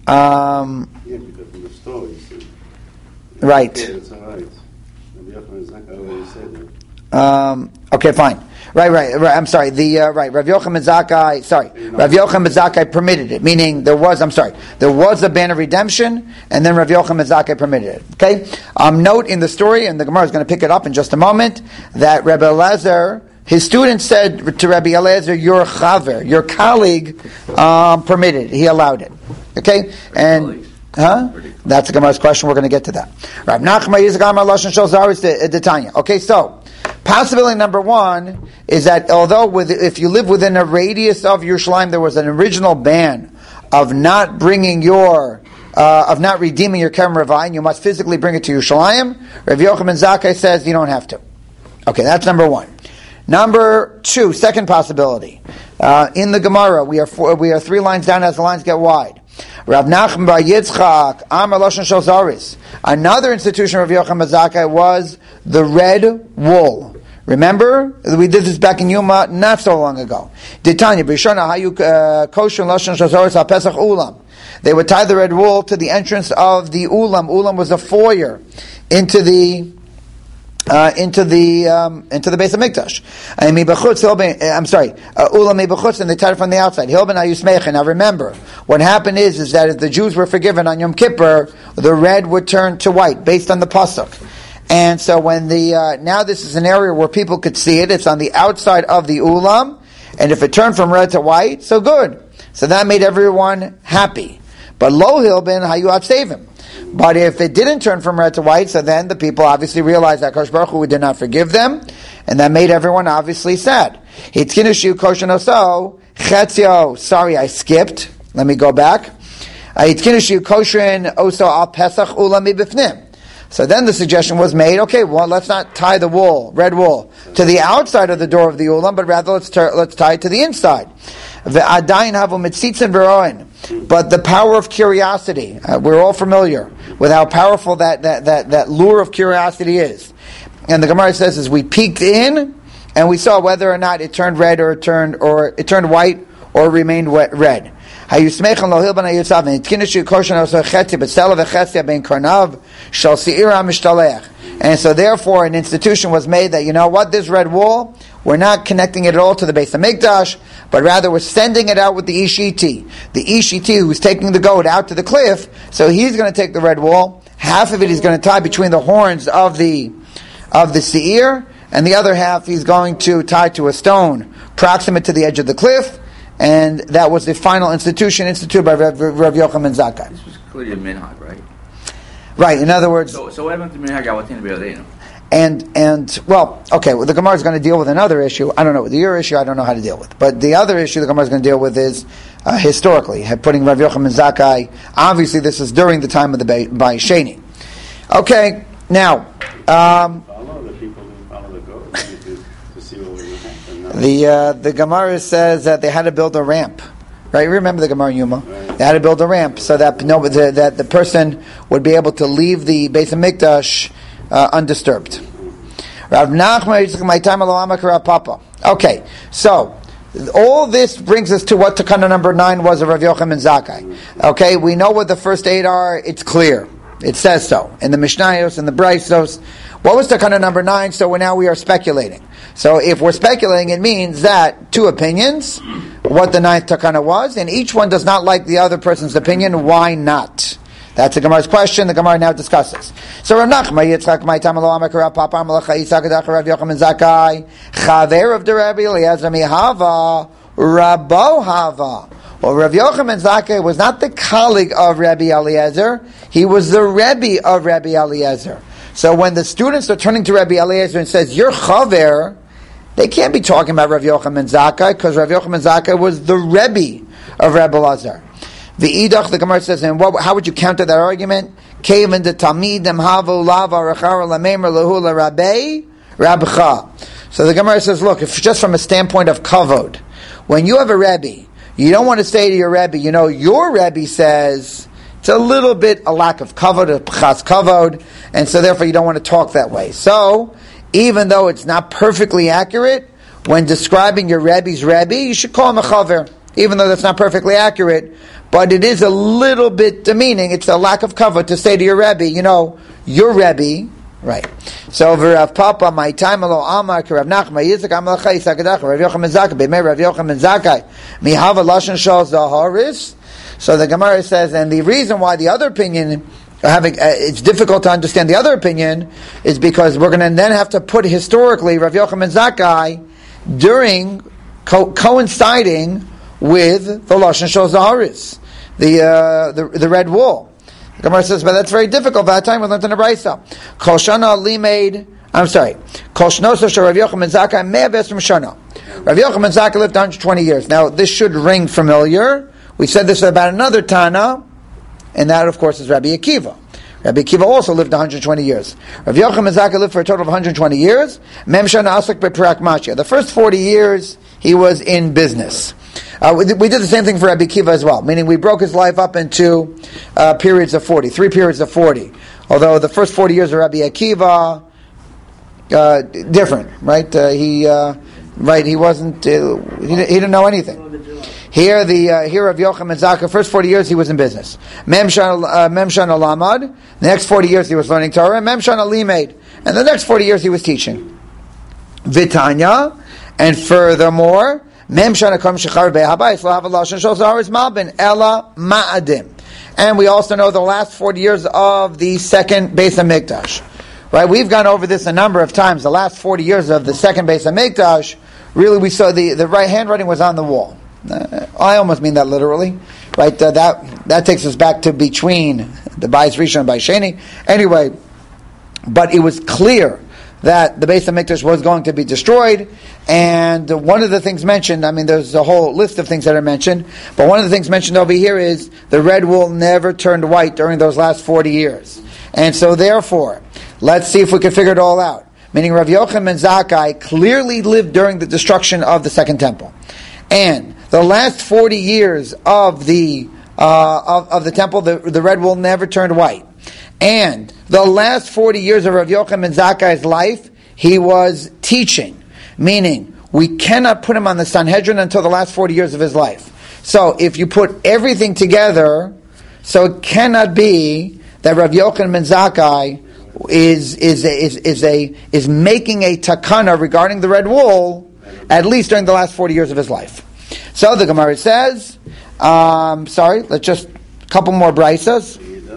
Yeah, because in the stories. Right. Yeah, it's all right. Rabbi Yochanan Zakkai already said that. Okay, fine. Right. I'm sorry. Rav Yochanan Zakkai. Sorry, Rav Yochanan Zakkai permitted it. Meaning there was a ban of redemption, and then Rav Yochanan Zakkai permitted it. Okay. Note in the story, and the Gemara is going to pick it up in just a moment, that Rabbi Elazar, his student said to Rabbi Elazar, "Your chaver, your colleague, permitted. He allowed it." Okay, and. That's the Gemara's question. We're going to get to that. Rav Nachman Yizgamar Lashon Shel Zaris Detanya. Okay, so possibility number one is that although if you live within a radius of Yerushalayim, there was an original ban of not bringing of not redeeming your Kerem Revai, you must physically bring it to Yerushalayim. Rav Yochanan Zakkai says you don't have to. Okay, that's number one. Number two, second possibility. In the Gemara, we are 3 lines down as the lines get wide. Rav Nachman bar Yitzchak, Amar Lashon Shel Zaris. Another institution of Rav Yochanan Zakkai was the red wool. Remember, we did this back in Yuma not so long ago. Ditanya B'Shana Hayu Kosher Lashon Shel Zaris Al Pesach Ulam. They would tie the red wool to the entrance of the Ulam. Ulam was a foyer into the Beis Hamikdash. Ulam mebechutz, and they tied it from the outside. Hilben ayusmeichen. Now remember, what happened is that if the Jews were forgiven on Yom Kippur, the red would turn to white based on the pasuk. And so when now this is an area where people could see it. It's on the outside of the Ulam, and if it turned from red to white, so good. So that made everyone happy. But lo hilben hayu atzevim. But if it didn't turn from red to white, so then the people obviously realized that Kosh Baruch Hu did not forgive them, and that made everyone obviously sad. Hitkinishu kosher noso chetzio. Sorry, I skipped. Let me go back. Hitkinishu kosherin oso al pesach ulam mibifnim. So then the suggestion was made, okay, well, let's not tie the wool, red wool, to the outside of the door of the ulam, but rather let's tie it to the inside. Ve'adayin havu mitzitzin v'roin. But the power of curiosity, we're all familiar with how powerful that lure of curiosity is. And the Gemara says, as we peeked in, and we saw whether or not it turned red or it turned white or remained red. And so therefore an institution was made that, you know what, this red wool, we're not connecting it at all to the Beis Hamikdash, but rather we're sending it out with the Ishiti. The Ishiti who's taking the goat out to the cliff, so he's going to take the red wool, half of it he's going to tie between the horns of the Seir, and the other half he's going to tie to a stone proximate to the edge of the cliff, and that was the final institution instituted by Rav Yochanan Zakkai. This was clearly a minhag, right? Right, in other words... So what happened to minhag Avatin B'Yadeinu? The Gemara is going to deal with another issue. I don't know. Your issue, I don't know how to deal with. But the other issue the Gemara is going to deal with is, historically, putting Rav Yochanan Zakkai, obviously this is during the time of the Bai Sheni. Okay, now... Follow the people who follow the goat to see what will happen. The Gemara says that they had to build a ramp. Right, you remember the Gemara Yuma? Right. They had to build a ramp so that that the person would be able to leave the Beis Hamikdash undisturbed. Rav Nachman Papa. Okay, so all this brings us to what Takana number 9 was of Rav Yochanan Zakkai. Okay, we know what the first 8 are. It's clear. It says so in the Mishnayos and the Braisos. What was Takana number 9? So now we are speculating. So if we're speculating, it means that 2 opinions, what the 9th Takana was, and each one does not like the other person's opinion. Why not? That's the Gemara's question. The Gemara now discusses. So Rav Nachman Yitzchak Maitam Lo Amakara Papa Amalacha Yitzchak Adach Rav Yochanan Zakkai Chaver of the Rabbi Eliezer Mihava Rabbo Hava. Well, Rav Yochanan Zakkai was not the colleague of Rabbi Eliezer; he was the Rebbe of Rabbi Eliezer. So when the students are turning to Rabbi Eliezer and says, "You're Chaver," they can't be talking about Rav Yochanan Zakkai because Rav Yochanan Zakkai was the Rebbe of Rabbi Eliezer. The Idach, the Gemara says, and how would you counter that argument? Kevin de Talmid Havu Lava Rachar Lamemer Lahula Rabbe Rabcha. So the Gemara says, look, if just from a standpoint of kavod, when you have a Rebbe, you don't want to say to your Rebbe, your Rebbe says it's a little bit a lack of kavod, a pchas kavod, and so therefore you don't want to talk that way. So even though it's not perfectly accurate, when describing your Rebbe's Rebbe, you should call him a chaver. even though that's not perfectly accurate, but it is a little bit demeaning. It's a lack of cover to say to your Rebbe, your Rebbe, right? So Rav Papa, my time alo Amar, Rav Nachman, Yitzchak Amal Chai Sakadach, Rav Yochanan Zakai, B'mei Rav Yochanan Zakai, Mihava Lashon Shal Zaharis. So the Gemara says, and the reason why the other opinion it's difficult to understand the other opinion is because we're going to then have to put historically Rav Yochanan Zakai during coinciding with the Lashon Shal Zaharis, the red wool. The Gemara says, but that's very difficult. By that time we learned in the Brisa. Kol Shana Limeid. I'm sorry. Kol Shnoso Shel Rav Yochanan Zakai Me'aves from Shana. Rav Yochanan Zakai lived 120 years. Now this should ring familiar. We said this about another Tana, and that of course is Rabbi Akiva. Rabbi Akiva also lived 120 years. Rav Yochanan Zakai lived for a total of 120 years. Mem Shana Asik B'Prak Mashia. The first 40 years he was in business. We did the same thing for Rabbi Akiva as well, meaning we broke his life up into periods of 40, 3 periods of 40. Although the first 40 years of Rabbi Akiva, different, right? He wasn't, he didn't know anything. Here of Yochanan Zakai, first 40 years he was in business. Mem Shana Lamad, the next 40 years he was learning Torah, and Mem Shana Limeid, and the next 40 years he was teaching. Vitanya, and furthermore, Mem Shana Kam Shechar Be'Habayis Lo Hava Lashon Shal Zaharis Malbin Ella Ma'adim. And we also know the last 40 years of the second Beis HaMikdash. Right, we've gone over this a number of times. The last 40 years of the second Beis HaMikdash, really we saw the right handwriting was on the wall. I almost mean that literally, right? That takes us back to between the Bayis Rishon and Bayis Sheni. Anyway, but it was clear that the Beis HaMikdash was going to be destroyed, and one of the things mentioned, there's a whole list of things that are mentioned, but one of the things mentioned over here is the red wool never turned white during those last 40 years. And so therefore, let's see if we can figure it all out. Meaning Rav Yochanan Zakai clearly lived during the destruction of the Second Temple. And the last 40 years of the temple, the red wool never turned white. And the last 40 years of Rav Yochanan Zakai's life, he was teaching. Meaning, we cannot put him on the Sanhedrin until the last 40 years of his life. So, if you put everything together, so it cannot be that Rav Yochanan Zakai is making a takana regarding the red wool, at least during the last 40 years of his life. So the Gemara says, let's just a couple more braysos.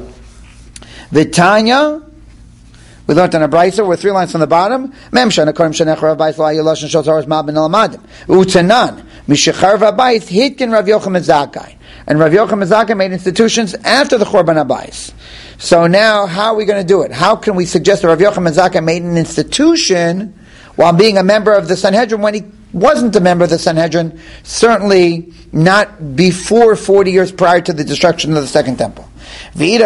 Vitanya, we learned in a brayso, we're 3 lines from the bottom. Mem shana korim shanech Rav Bayis lo hayiloshin shol zaharis mal ben elamadim. Utanan mishachar Rav Bayis hitkin Rav Yochanan Zakai, and Rav Yochanan Zakai made institutions after the Churban Habayis. So now, how are we going to do it? How can we suggest that Rav Yochanan Zakai made an institution while being a member of the Sanhedrin when he wasn't a member of the Sanhedrin, certainly not before 40 years prior to the destruction of the Second Temple? So the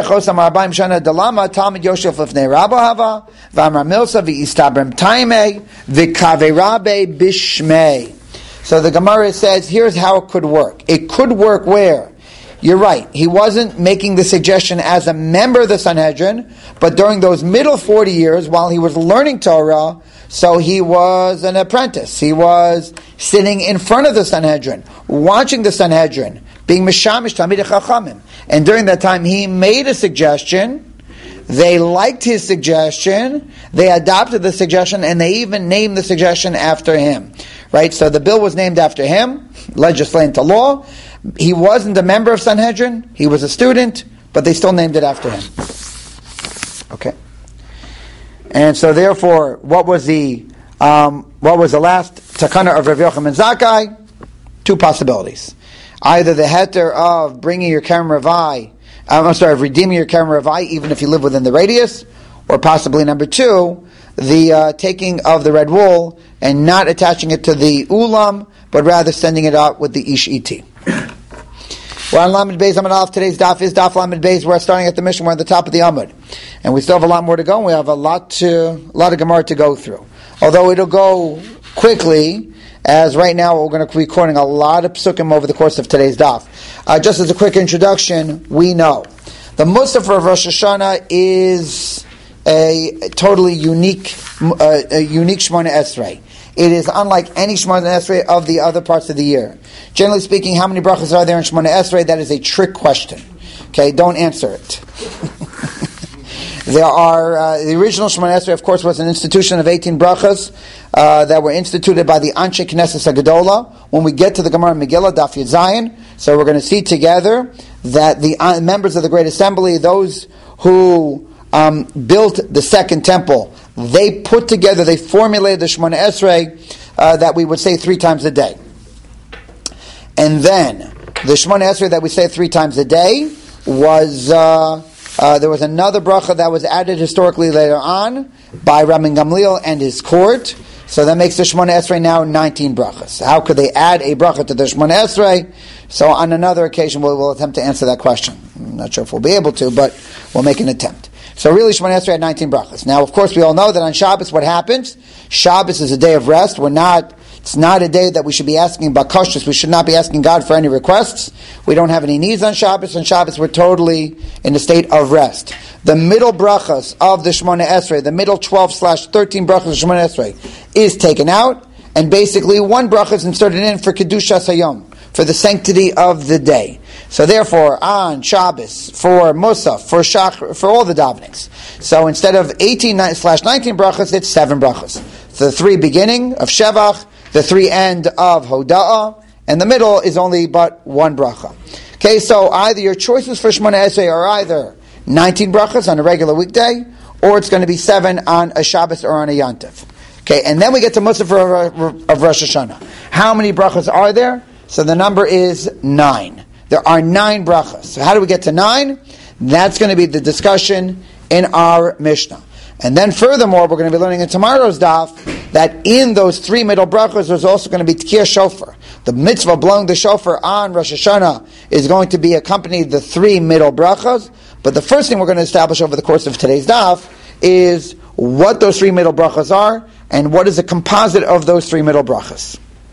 Gemara says, here's how it could work. It could work where? You're right, he wasn't making the suggestion as a member of the Sanhedrin, but during those middle 40 years, while he was learning Torah, so he was an apprentice. He was sitting in front of the Sanhedrin, watching the Sanhedrin, being Mishamish Talmidei Chachamim. And during that time, he made a suggestion. They liked his suggestion. They adopted the suggestion, and they even named the suggestion after him. Right? So the bill was named after him, legislating to law. He wasn't a member of Sanhedrin. He was a student, but they still named it after him. Okay. And so, therefore, what was the last takana of Rav Yochanan Zakai? 2 possibilities: either the heter of bringing your Kerem Ravai, of redeeming your Kerem Ravai, even if you live within the radius, or possibly number 2, the taking of the red wool and not attaching it to the ulam, but rather sending it out with the ish iti. We're on Lamed Beis Amud Aleph. Today's daf is daf Lamed Beis. We're starting at the mission. We're at the top of the Amud, and we still have a lot more to go. And we have a lot of Gemara to go through. Although it'll go quickly, as right now we're going to be quoting a lot of psukim over the course of today's daf. Just as a quick introduction, we know the Musaf of Rosh Hashanah is a totally unique Shemona Esrei. it is unlike any Shemona Esrei of the other parts of the year. Generally speaking, how many brachas are there in Shemona Esrei? That is a trick question. Okay, don't answer it. There are, the original Shemona Esrei, of course, was an institution of 18 brachas that were instituted by the Anshe Knesset Hagadola. When we get to the Gemara Megillah, Daf Yud Zayin, so we're going to see together that the members of the Great Assembly, those who built the Second Temple, they formulated the Shemona Esrei that we would say 3 times a day. And then, the Shemona Esrei that we say 3 times a day was... there was another bracha that was added historically later on by Rabban Gamliel and his court. So that makes the Shemona Esrei now 19 brachas. How could they add a bracha to the Shemona Esrei? So on another occasion we'll attempt to answer that question. I'm not sure if we'll be able to, but we'll make an attempt. So really Shemona Esrei had 19 brachas. Now of course we all know that on Shabbos what happens? Shabbos is a day of rest. It's not a day that we should be asking bakashas. We should not be asking God for any requests. We don't have any needs on Shabbos. On Shabbos, we're totally in a state of rest. The middle brachas of the Shemona Esrei, the middle 12/13 brachas of Shemona Esrei, is taken out, and basically one bracha is inserted in for Kedushas Hayom, for the sanctity of the day. So therefore, on Shabbos, for Musaf, for Shach, for all the davenings. So instead of 18/19 brachas, it's 7 brachas. The 3 beginning of Shevach, the 3 end of Hoda'ah, and the middle is only but 1 bracha. Okay, so either your choices for Shemona Esrei are either 19 brachas on a regular weekday, or it's going to be 7 on a Shabbos or on a Yantiv. Okay, and then we get to Musaf of Rosh Hashanah. How many brachas are there? So the number is 9. There are 9 brachas. So how do we get to 9? That's going to be the discussion in our Mishnah. And then furthermore, we're going to be learning in tomorrow's daf that in those 3 middle brachas, there's also going to be Tkiyah Shofar. The mitzvah of blowing the shofar on Rosh Hashanah is going to be accompanied the 3 middle brachas. But the first thing we're going to establish over the course of today's daf is what those 3 middle brachas are and what is the composite of those 3 middle brachas.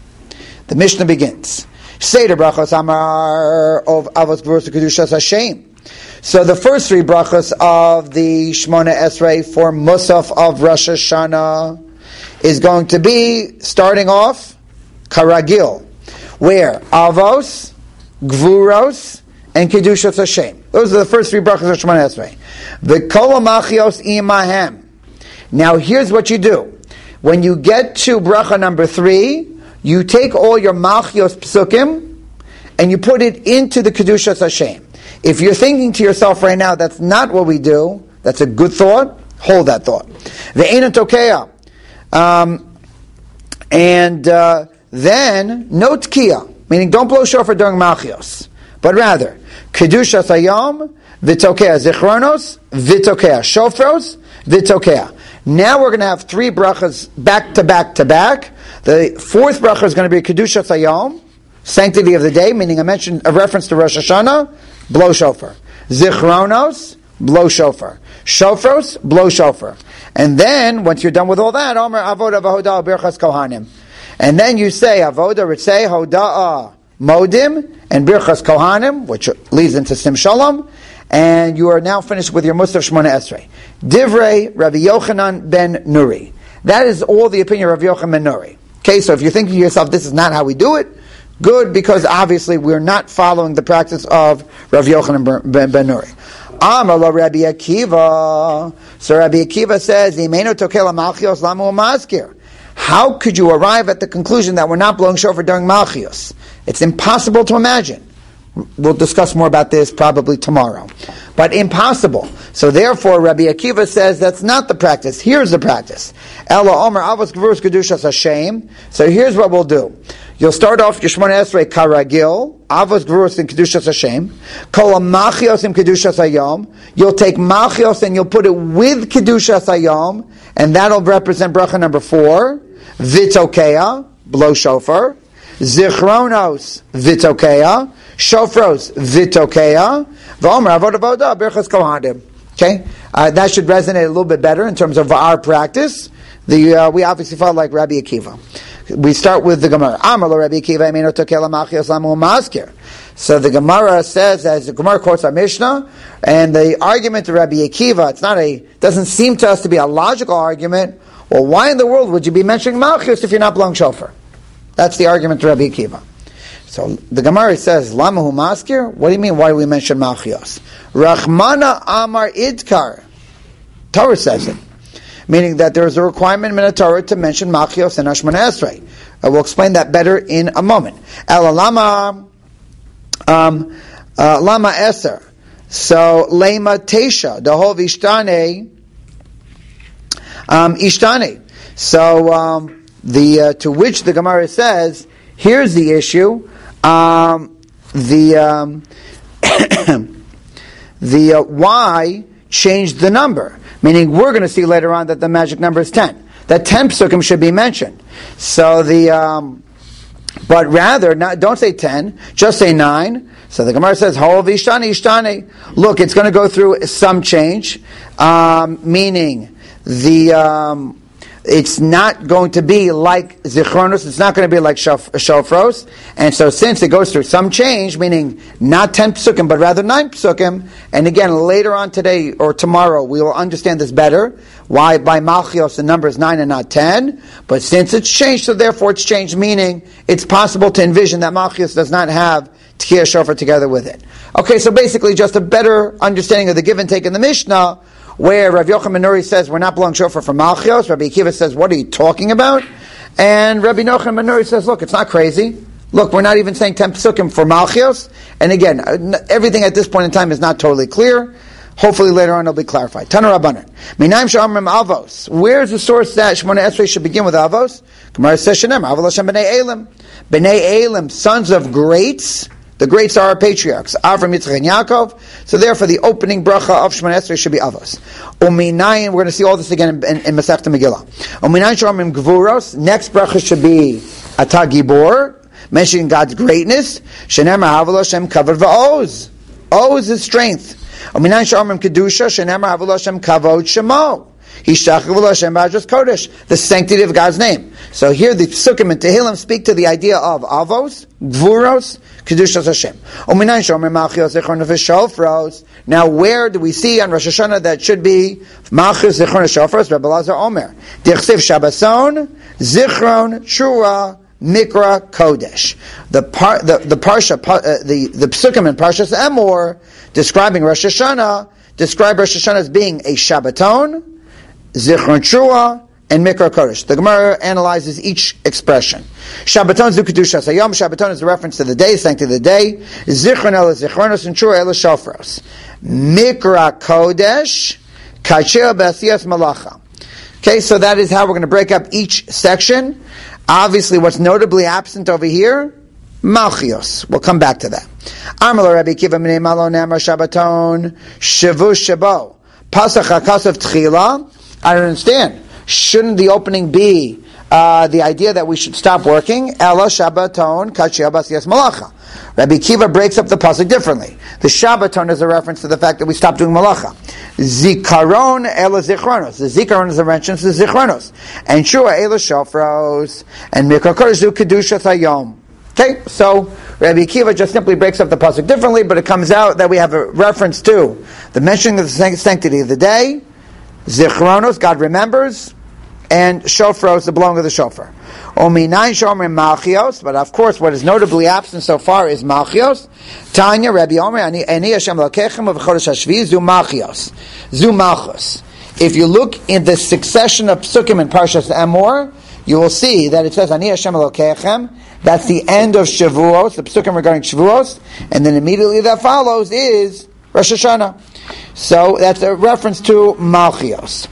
The Mishnah begins. Seder brachas amar of avos gvuros kedushas Hashem. So the first 3 brachas of the Shemona Esrei for Musaf of Rosh Hashanah is going to be starting off Karagil, where Avos, Gvuros, and Kedushas Hashem. Those are the first 3 brachas of Shemona Esrei. V'kol hamachios imahem. Now here's what you do. When you get to bracha number 3, you take all your machios psukim and you put it into the Kedushas Hashem. If you're thinking to yourself right now, that's not what we do, that's a good thought, hold that thought. Ve'ein tokeya. Then, no tkiya, meaning don't blow shofar during Malchios, but rather, Kedushas Hayom, v'tokeya zichronos, v'tokeya shofros, v'tokeya. Now we're going to have 3 brachas back to back to back. The 4th bracha is going to be Kedushas Hayom, sanctity of the day, meaning I mentioned a reference to Rosh Hashanah, blow shofar. Zichronos, blow shofar. Shofros, blow shofar. And then, once you're done with all that, Omer Avodah v'Hoda'ah birchas kohanim. And then you say Avodah, Ritzei, Hoda'ah, Modim, and birchas kohanim, which leads into Sim Shalom. And you are now finished with your Musaf Shemona Esrei. Divrei Rabbi Yochanan ben Nuri. That is all the opinion of Rabbi Yochanan ben Nuri. Okay, so if you're thinking to yourself, this is not how we do it, good, because obviously we're not following the practice of Rav Yochanan ben Nuri. Amar lo Rabbi Akiva. So Rabbi Akiva says, "Imenu tokel malchios lamu maskir." How could you arrive at the conclusion that we're not blowing shofar during malchios? It's impossible to imagine. We'll discuss more about this probably tomorrow. But impossible. So therefore, Rabbi Akiva says that's not the practice. Here's the practice. Ela Omer Avos Gvurus Kedushas Hashem. So here's what we'll do. You'll start off your Shemona Esrei Karagil, Avos Gvurus in Kedushas Hashem, Kol Machios in Kedushas Hayom. You'll take Machios and you'll put it with Kedushas Hayom, and that'll represent bracha number 4. Vitokeya, blow shofar. Zichronos, Vitokeya. Shofros, Vitokeya. V'omer Avodah Vodah, Birchas Kohanim. Okay? That should resonate a little bit better in terms of our practice. We obviously follow like Rabbi Akiva. We start with the Gemara. Amar lo Rabbi Akiva, Emeino Tokela Machios Lamu Maskir. So the Gemara says, as the Gemara quotes our Mishnah, and the argument to Rabbi Akiva, doesn't seem to us to be a logical argument. Well, why in the world would you be mentioning Malchus if you're not blowing shofar? That's the argument to Rabbi Akiva. So the Gemara says, Lama hu maskir? What do you mean, why do we mention Malchios? Rachmana amar idkar. Torah says it. Meaning that there is a requirement in the Torah to mention Malchios and Hashmona Esrei. We'll explain that better in a moment. Lama eser. So, lema tesha. Dehov ishtane. Ishtane. So, to which the Gemara says, here's the issue. The Y changed the number. Meaning, we're going to see later on that the magic number is 10. That 10 psukim should be mentioned. So but rather, don't say 10, just say 9. So the Gemara says, Hov ishtane, ishtane. Look, it's going to go through some change, meaning it's not going to be like Zichronos, it's not going to be like Shofros, and so since it goes through some change, meaning not 10 psukim, but rather 9 psukim, and again, later on today or tomorrow, we will understand this better, why by Malchios the number is 9 and not 10, but since it's changed, so therefore it's changed, meaning it's possible to envision that Malchios does not have Tkiyah Shofar together with it. Okay, so basically just a better understanding of the give and take in the Mishnah, where Rav Yochanan ben Nuri says we're not blowing shofar for Malchios. Rabbi Akiva says, what are you talking about? And Rabbi Yochanan ben Nuri says, look, it's not crazy. Look, we're not even saying 10 psukim for Malchios. And again, everything at this point in time is not totally clear. Hopefully later on it'll be clarified. Tana Rabbanan. Minaim she'amrim avos. Where's the source that Shemona Esrei should begin with avos? Gemara says, Shenem, avos Hashem b'nei Elim. B'nei Elim, sons of greats. The greats are our patriarchs, Avram, Yitzchak, and Yaakov. So therefore, the opening bracha of Shemona Esrei should be Avos. Uminayin, we're going to see all this again in Masechta Megillah. Uminayin Shalom Gvuros. Next bracha should be Ata Gibor, mentioning God's greatness. Shenemar Havalo Shem Kavod Va'oz. Oz is strength. Uminayin Shalom Kedusha. Shenemar Havalo Shem Kavod Shemo. The sanctity of God's name. So here the Psukim and Tehillim speak to the idea of Avos, Gvuros, Kedushas Hashem. Now where do we see on Rosh Hashanah that should be Malchus, Zichron, Shofros? Rebbe Lazar Omer. Dichsev Shabbason, Zichron, Shura, Mikra, Kodesh. The Psukim and Parshas Emor describing Rosh Hashanah describe Rosh Hashanah as being a Shabbaton, Zichron Shua, and Mikra Kodesh. The Gemara analyzes each expression. Shabbaton zu Kedushas Hayom. Shabbaton is a reference to the day, sanctity of the day. Zichron ela Zichronos, and Shua ela Shofros. Mikra Kodesh, Kachea B'asiyas Malacha. Okay, so that is how we're going to break up each section. Obviously, what's notably absent over here, Malchios. We'll come back to that. Amar Rabbi Akiva Minei Malo Namar Shabbaton Shavu Shabo Pasach HaKasav Tchila. I don't understand. Shouldn't the opening be the idea that we should stop working? Ela Shabbaton Kachia B'asiyas Malacha. Rabbi Akiva breaks up the pasuk differently. The Shabbaton is a reference to the fact that we stop doing malacha. Zikaron ela zichronos. The zikaron is a reference to zichronos. And shua ela shofros. And mikra kodesh zu kedusha hayom. Okay, so Rabbi Akiva just simply breaks up the pasuk differently, but it comes out that we have a reference to the mentioning of the sanctity of the day, zichronos, God remembers, and shofros, the blowing of the shofar. Ominayin shomer malchios, but of course what is notably absent so far is malchios. Tanya, Rabbi Omer, ani Hashem lokechem of chodesh hashvi zu malchios. Zu malchus. If you look in the succession of psukim in Parshas Emor, you will see that it says ani Hashem lokechem. That's the end of Shavuos, the psukim regarding Shavuos, and then immediately that follows is Rosh Hashanah. So that's a reference to malchios.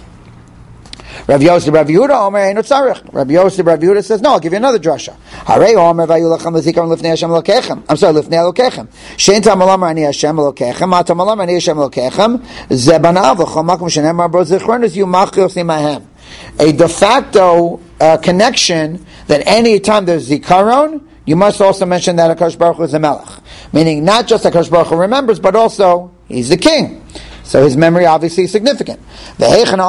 Rav Yosef, Rav Yehuda, Omer, Eino Tzarech. Rav Yosef, Rav Yehuda says, no, I'll give you another drasha. Harei Omer, Vayulachem L'zikaron L'fnei Hashem Elokechem. I'm sorry, L'fnei Elokechem. Shein Tamalam Ani Hashem Elokechem, Atamalam Ani Hashem Elokechem, Zebanav, L'chol Makom Shenemar Bo Zichronos Yu Malchios Imahem. A de facto connection that any time there's Zikaron, you must also mention that HaKadosh Baruch Hu is a Melech. Meaning, not just HaKadosh Baruch Hu remembers, but also, he's the king. So his memory obviously is significant. Where do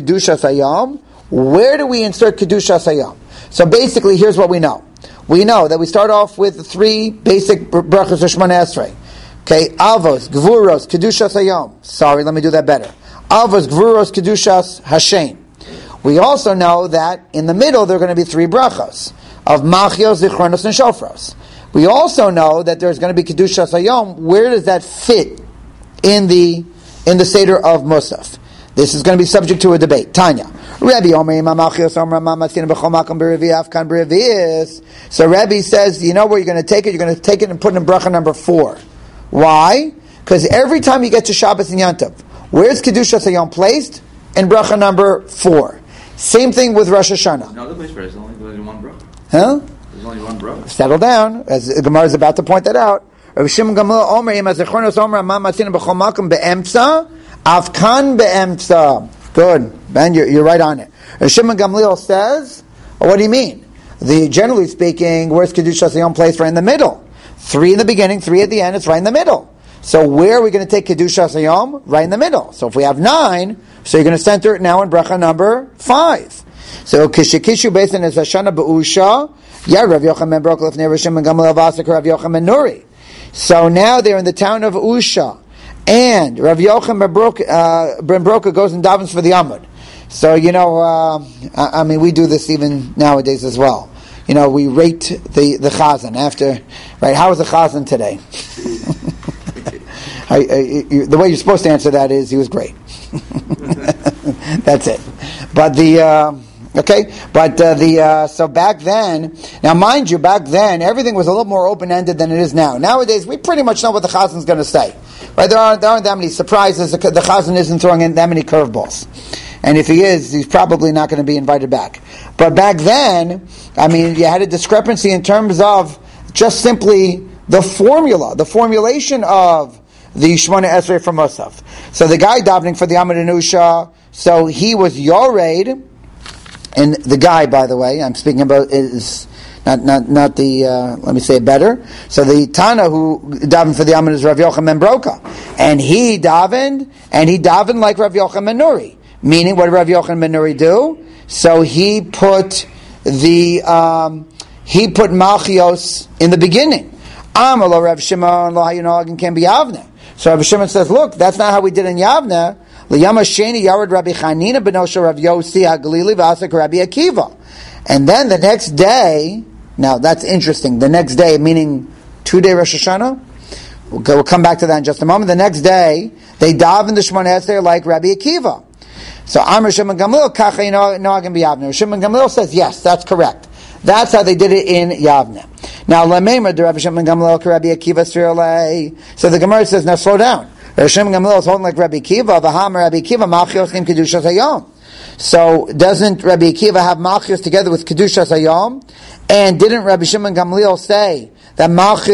we insert Kedushas Hayom? So basically, here's what we know. We know that we start off with the three basic brachos of Shemona Esrei. Okay, Avos, Gvuros, Kedushas Hayom. Sorry, let me do that better. Avos, Gvuros, Kedushas Hashem. we also know that in the middle there are going to be 3 brachos of Machios, Zichronos, and Shofros. We also know that there's going to be Kedushas Hayom. Where does that fit in the Seder of Musaf? This is going to be subject to a debate. Tanya. So Rebbe says, you know where you're going to take it? You're going to take it and put it in bracha number 4. Why? Because every time you get to Shabbos and Yantav, where's Kedushas Hayom placed? In bracha number 4. Same thing with Rosh Hashanah. No, the place where there's only one bracha. Huh? There's only one bracha. Settle down, as Gemara is about to point that out. Rav Shimon Gamliel Omer Im Azechronos Omer Ma Matzina B'chol Makom Be'emtza Avkan Be'emtza. Good, Ben, you're right on it. Rav Shimon Gamliel says, what do you mean? Generally speaking, where's Kedushas Hayom placed? Right in the middle. 3 in the beginning, 3 at the end. It's right in the middle. So where are we going to take Kedushas Hayom? Right in the middle. So if we have 9, so you're going to center it now in bracha number 5. So Kishikishu based on Hashana B'usha. Yeah, Rav Yochanan ben Broka Lefnei Rav Shimon Gamliel Vasek Rav Yochanan ben Nuri. So now they're in the town of Usha, and Rav Yochanan ben Broka goes and davens for the Amud. So I mean, we do this even nowadays as well. We rate the Chazan after, right? How was the Chazan today? The way you're supposed to answer that is he was great. That's it. But so back then, now mind you, back then everything was a little more open-ended than it is now. Nowadays, we pretty much know what the Chazan is going to say. Right? There aren't that many surprises. The Chazan isn't throwing in that many curveballs, and if he is, he's probably not going to be invited back. But back then, I mean, you had a discrepancy in terms of just simply the formulation of the Shemona Esrei from Musaf. So the guy davening for the Amud and Usha, so he was Yored. And the guy, by the way, I'm speaking about is not the. Let me say it better. So the Tana who davened for the Amud is Rav Yochanan ben Broka, and he davened like Rav Yochanan ben Nuri. Meaning, what did Rav Yochanan ben Nuri do? So he put Malchios in the beginning. Amalo Rav Shimon lo hayunogin can be Yavne. So Rav Shimon says, look, that's not how we did in Yavne. L'yama sheni yared Rabbi Chanina benosha Rav Yossi HaGalili v'asak Rabbi Akiva. And then the next day, now that's interesting, the next day, meaning 2-day Rosh Hashanah, we'll come back to that in just a moment. The next day, they daven the Shemona Esrei like Rabbi Akiva. So Amr Shimon Gamliel kacha nogin b'Yavne. Shimon Gamliel says, yes, that's correct. That's how they did it in Yavne. Now, Lameimah, the Rabbi Shimon Gamliel, Rabbi Akiva Srirlei. So the Gemara says, now slow down. Rabbi Shimon Gamliel is holding like Rabbi Akiva. V'ham Rabbi Akiva Malchios nim Kedushas Hayom. So doesn't Rabbi Akiva have Malchios together with Kedushas Hayom? And didn't Rabbi Shimon Gamliel say that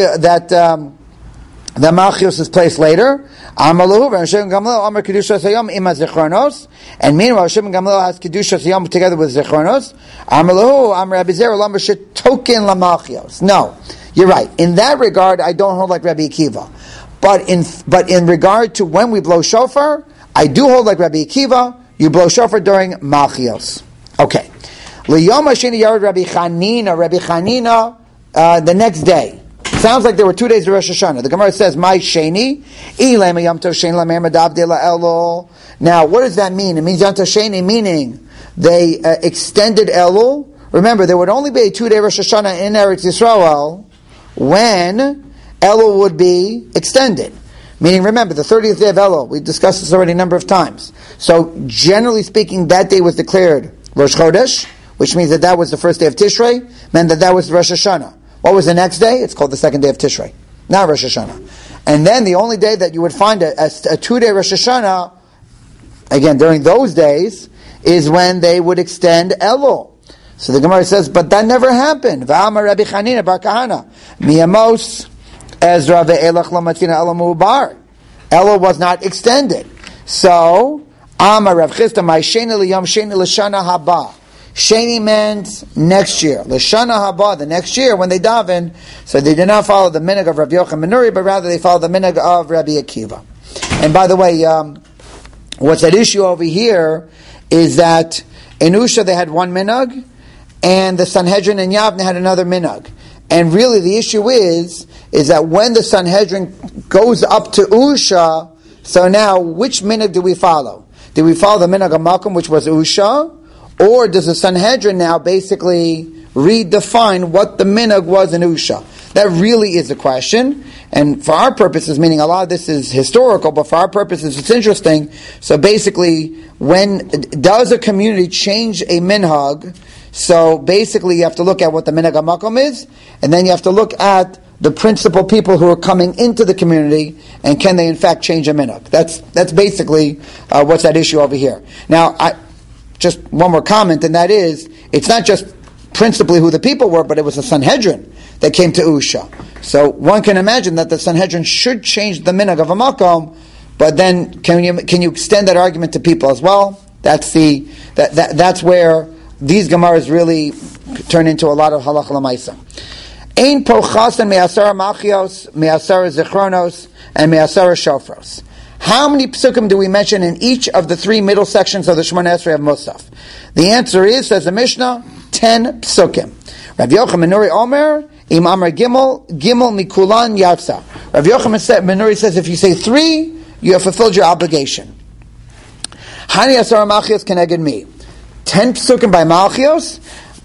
Malchios is placed later? Amalahu, Rabbi Shimon Gamliel, Amar Kedushas Hayom ima Zechronos. And meanwhile, Rabbi Shimon Gamliel has Kedushas Hayom together with Zechronos. Amalahu, Amar Rabbi Zer, Lamar Shetokin la Malchios. No, you're right. In that regard, I don't hold like Rabbi Akiva. But in regard to when we blow shofar, I do hold like Rabbi Akiva. You blow shofar during Malchios. Okay. L'yom hasheni yared Rabbi Chanina, the next day. Sounds like there were 2 days of Rosh Hashanah. The Gemara says, "My sheni, ilema yom tov sheni lamer madav de la Elul." Now, what does that mean? It means yom tov sheni, meaning they extended Elul. Remember, there would only be a 2-day Rosh Hashanah in Eretz Yisrael when Elul would be extended. Meaning, remember, the 30th day of Elul, we discussed this already a number of times. So, generally speaking, that day was declared Rosh Chodesh, which means that was the first day of Tishrei, meant that was Rosh Hashanah. What was the next day? It's called the second day of Tishrei, not Rosh Hashanah. And then the only day that you would find a 2-day Rosh Hashanah, again, during those days, is when they would extend Elul. So the Gemara says, but that never happened. V'amar Rabbi Chanina bar Kahana, miyamos Ezra ve'elach lamatina elamu bar. Elul was not extended. So, Amar Rav Chisda, my sheni liyom sheni l'shana haba. Sheni meant next year. L'shana haba, the next year when they daven. So they did not follow the minhag of Rav Yochanan ben Nuri, but rather they followed the minhag of Rabbi Akiva. And by the way, what's at issue over here is that in Usha they had one minhag, and the Sanhedrin in Yavne had another minhag. And really the issue is that when the Sanhedrin goes up to Usha, so now which minhag do we follow? Do we follow the minhag of Malkum, which was Usha, Or does the Sanhedrin now basically redefine what the minhag was in Usha? That really is a question. And for our purposes, meaning a lot of this is historical, but for our purposes it's interesting. So basically, when does a community change a minhag? So basically you have to look at what the minhag HaMakom is, and then you have to look at the principal people who are coming into the community, and can they in fact change a minhag? That's basically what's at issue over here. Now, just one more comment, and that is, it's not just principally who the people were, but it was the Sanhedrin that came to Usha. So one can imagine that the Sanhedrin should change the minhag of a makom, but then can you extend that argument to people as well? That's where these gemaras really turn into a lot of halacha l'maisa. Ein pochasen me'asara machios, me'asara zichronos, and me'asara shofros. How many psukim do we mention in each of the three middle sections of the Shemona Esrei of Musaf? The answer is, says the Mishnah, 10 psukim. Rav Yochanan ben Nuri Omer, Im Amar Gimel Mikulan Yatsa. Rav Yochanan ben Nuri says, if you say 3, you have fulfilled your obligation. Hani Asara Malchios Keneged Mi. 10 psukim by Malchios.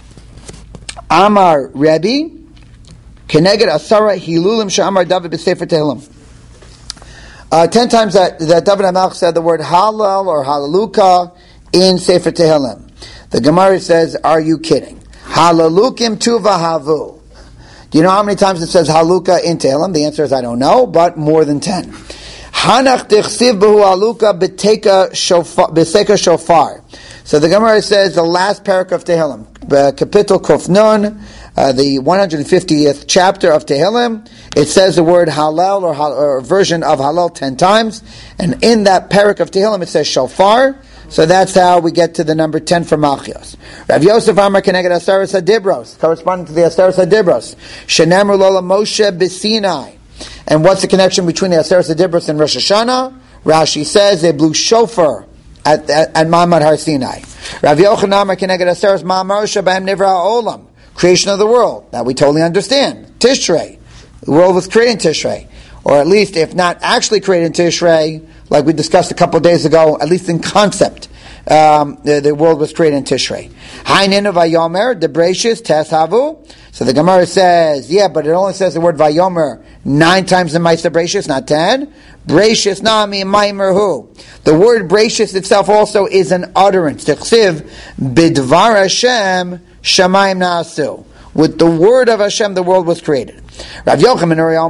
Amar Rebbe, Keneged Asara Hilulim Sha'amar David B'Sefer Tehillim. 10 times that David HaMelech said the word Halal or Halaluka in Sefer Tehillim. The Gemara says, are you kidding? Halalukim tuva havu. Do you know how many times it says Haluka in Tehillim? The answer is I don't know, but more than 10. Hanach tichsiv behu haluka b'seka shofar. So the Gemara says the last parak of Tehillim, Kapitel Kuf Nun, the 150th chapter of Tehillim, it says the word Halal or a version of Halal 10 times, and in that parak of Tehillim it says shofar. So that's how we get to the number 10 for Malchios. Rav Yosef Amar Keneged Aseres HaDibros, corresponding to the Aseres HaDibros. Shenamru Lola Moshe B'Sinai. And what's the connection between the Aseres HaDibros and Rosh Hashanah? Rashi says they blew shofar at Ma'amad Har Sinai. Rav Yochanan Amar Keneged Aseres Ma'amar Shabam Nivra Ha'olam. Creation of the world. That we totally understand. Tishrei. The world was created in Tishrei. Or at least, if not actually created in Tishrei, like we discussed a couple of days ago, at least in concept, the world was created in Tishrei. Hainin of Vayomer, the Bereshis, Teshavu. So the Gemara says, yeah, but it only says the word Vayomer 9 times in Ma'aser Bereshis, not 10. Bereshis nami maimer hu. The word Bereshis itself also is an utterance. Tichsiv bidvar Hashem shamayim na'asu. With the word of Hashem, the world was created. Rav Yochanan ben Nuri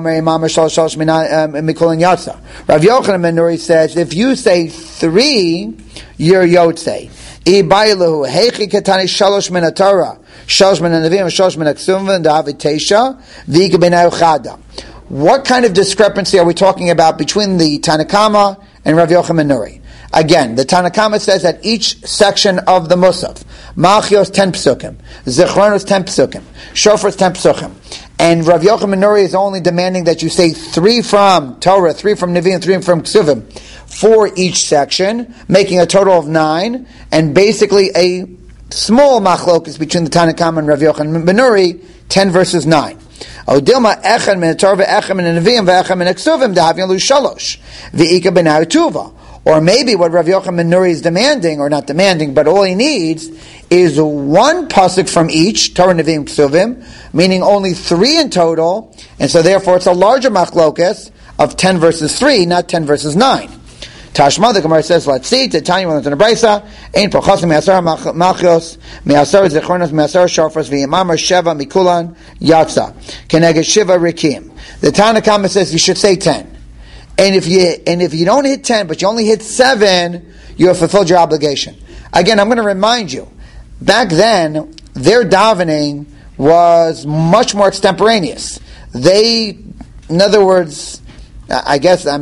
Rav Yochanan ben Nuri says, if you say 3, you're Yotzei. Heichi ketani shalosh min haTorah, shalosh min hanavim, shalosh min haksuvim, da'avid teisha, v'ika b'nai uchada. What kind of discrepancy are we talking about between the Tanakama and Rav Yochanan ben Nuri? Again, the Tanakama says that each section of the Musaf, Malchios 10 psukim, Zichronos 10 psukim, Shofars 10 psukim, and Rav Yochanan ben Nuri is only demanding that you say 3 from Torah, 3 from Nevi'im, 3 from Ksuvim for each section, making a total of 9, and basically a small machlokus between the Tanakama and Rav Yochanan ben Nuri, 10 verses 9. Odilma echan min Torah ve'echan min Nevi'im ve'echan min Ksuvim dehavin lu shalosh ve'ika b'nai tuva. Or maybe what Rav Yochanan ben Nuri is demanding, or not demanding, but all he needs is 1 pasuk from each, Torah, Nevi'im, Ksuvim, meaning only 3 in total, and so therefore it's a larger machlokas of 10 verses 3, not 10 verses 9. Tashma, the Gemara says, let's see, Tanya went into the Brisa, Ein pochasim me'asar malchios, me'asar zichronos, me'asar shofros, v'yamamar sheva mikulan yatsa, keneged shiva rikim. The Tanakama says you should say 10. And if you don't hit 10, but you only hit 7, you have fulfilled your obligation. Again, I'm going to remind you, back then, their davening was much more extemporaneous. In other words, I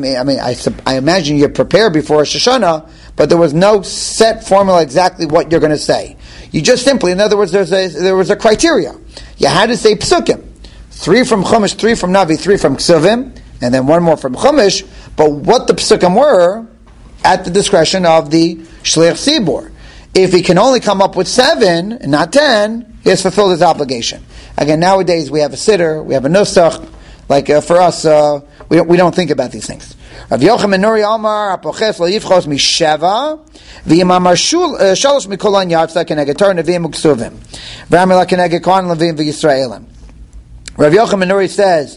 imagine you're prepared before Rosh Hashanah, but there was no set formula exactly what you're going to say. You just simply, in other words, there was a criteria. You had to say psukim. 3 from Chumash, 3 from Navi, 3 from Ksuvim, and then 1 more from Chumash, but what the psukim were, at the discretion of the Shliach Tzibur. If he can only come up with 7, and not 10, he has fulfilled his obligation. Again, nowadays we have a siddur, we have a nusach, like for us, we don't think about these things. Rav Yochanan ben Nuri Amar Apoches lo yifchos misheva v'im amar shalosh mikolan yatzah keneged Torah neviim uksuvim v'amila keneged kohen levim v'Yisraelim. Rav Yochanan ben Nuri says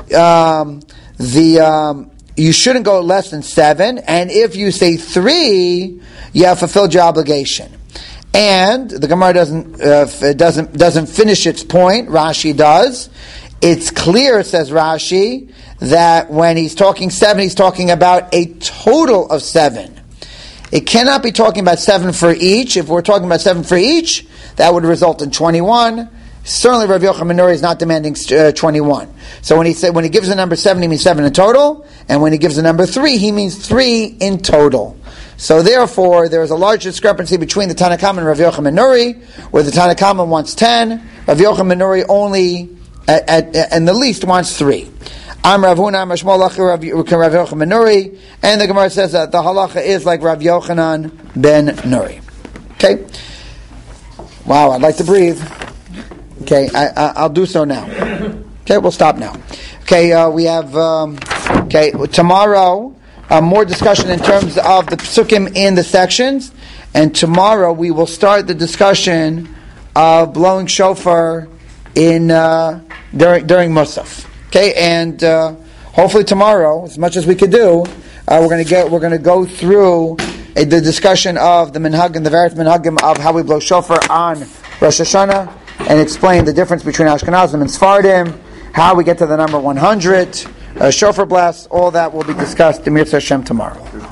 you shouldn't go less than 7, and if you say 3, you have fulfilled your obligation. And the Gemara doesn't finish its point. Rashi does. It's clear, says Rashi, that when he's talking 7, he's talking about a total of 7. It cannot be talking about 7 for each. If we're talking about 7 for each, that would result in 21. Certainly, Rav Yochanan ben Nuri is not demanding 21. So when he gives the number 7, he means 7 in total, and when he gives the number 3, he means 3 in total. So therefore, there is a large discrepancy between the Tanna Kama and Rav Yochanan ben Nuri, where the Tanna Kama wants 10, Rav Yochanan ben Nuri only, at the least, wants 3. Am Rav Huna, Mashmol Lacha, Rav Yochanan ben Nuri, and the Gemara says that the halacha is like Rav Yochanan ben Nuri. Okay? Wow, I'd like to breathe. Okay, I'll do so now. Okay, we'll stop now. Okay, we have tomorrow more discussion in terms of the psukim in the sections, and tomorrow we will start the discussion of blowing shofar in during Musaf. Okay, and hopefully tomorrow, as much as we could do, we're going to go through the discussion of the minhag and the various minhagim of how we blow shofar on Rosh Hashanah, and explain the difference between Ashkenazim and Sfardim, how we get to the number 100, shofar blast, all that will be discussed in Mitzvah Hashem tomorrow.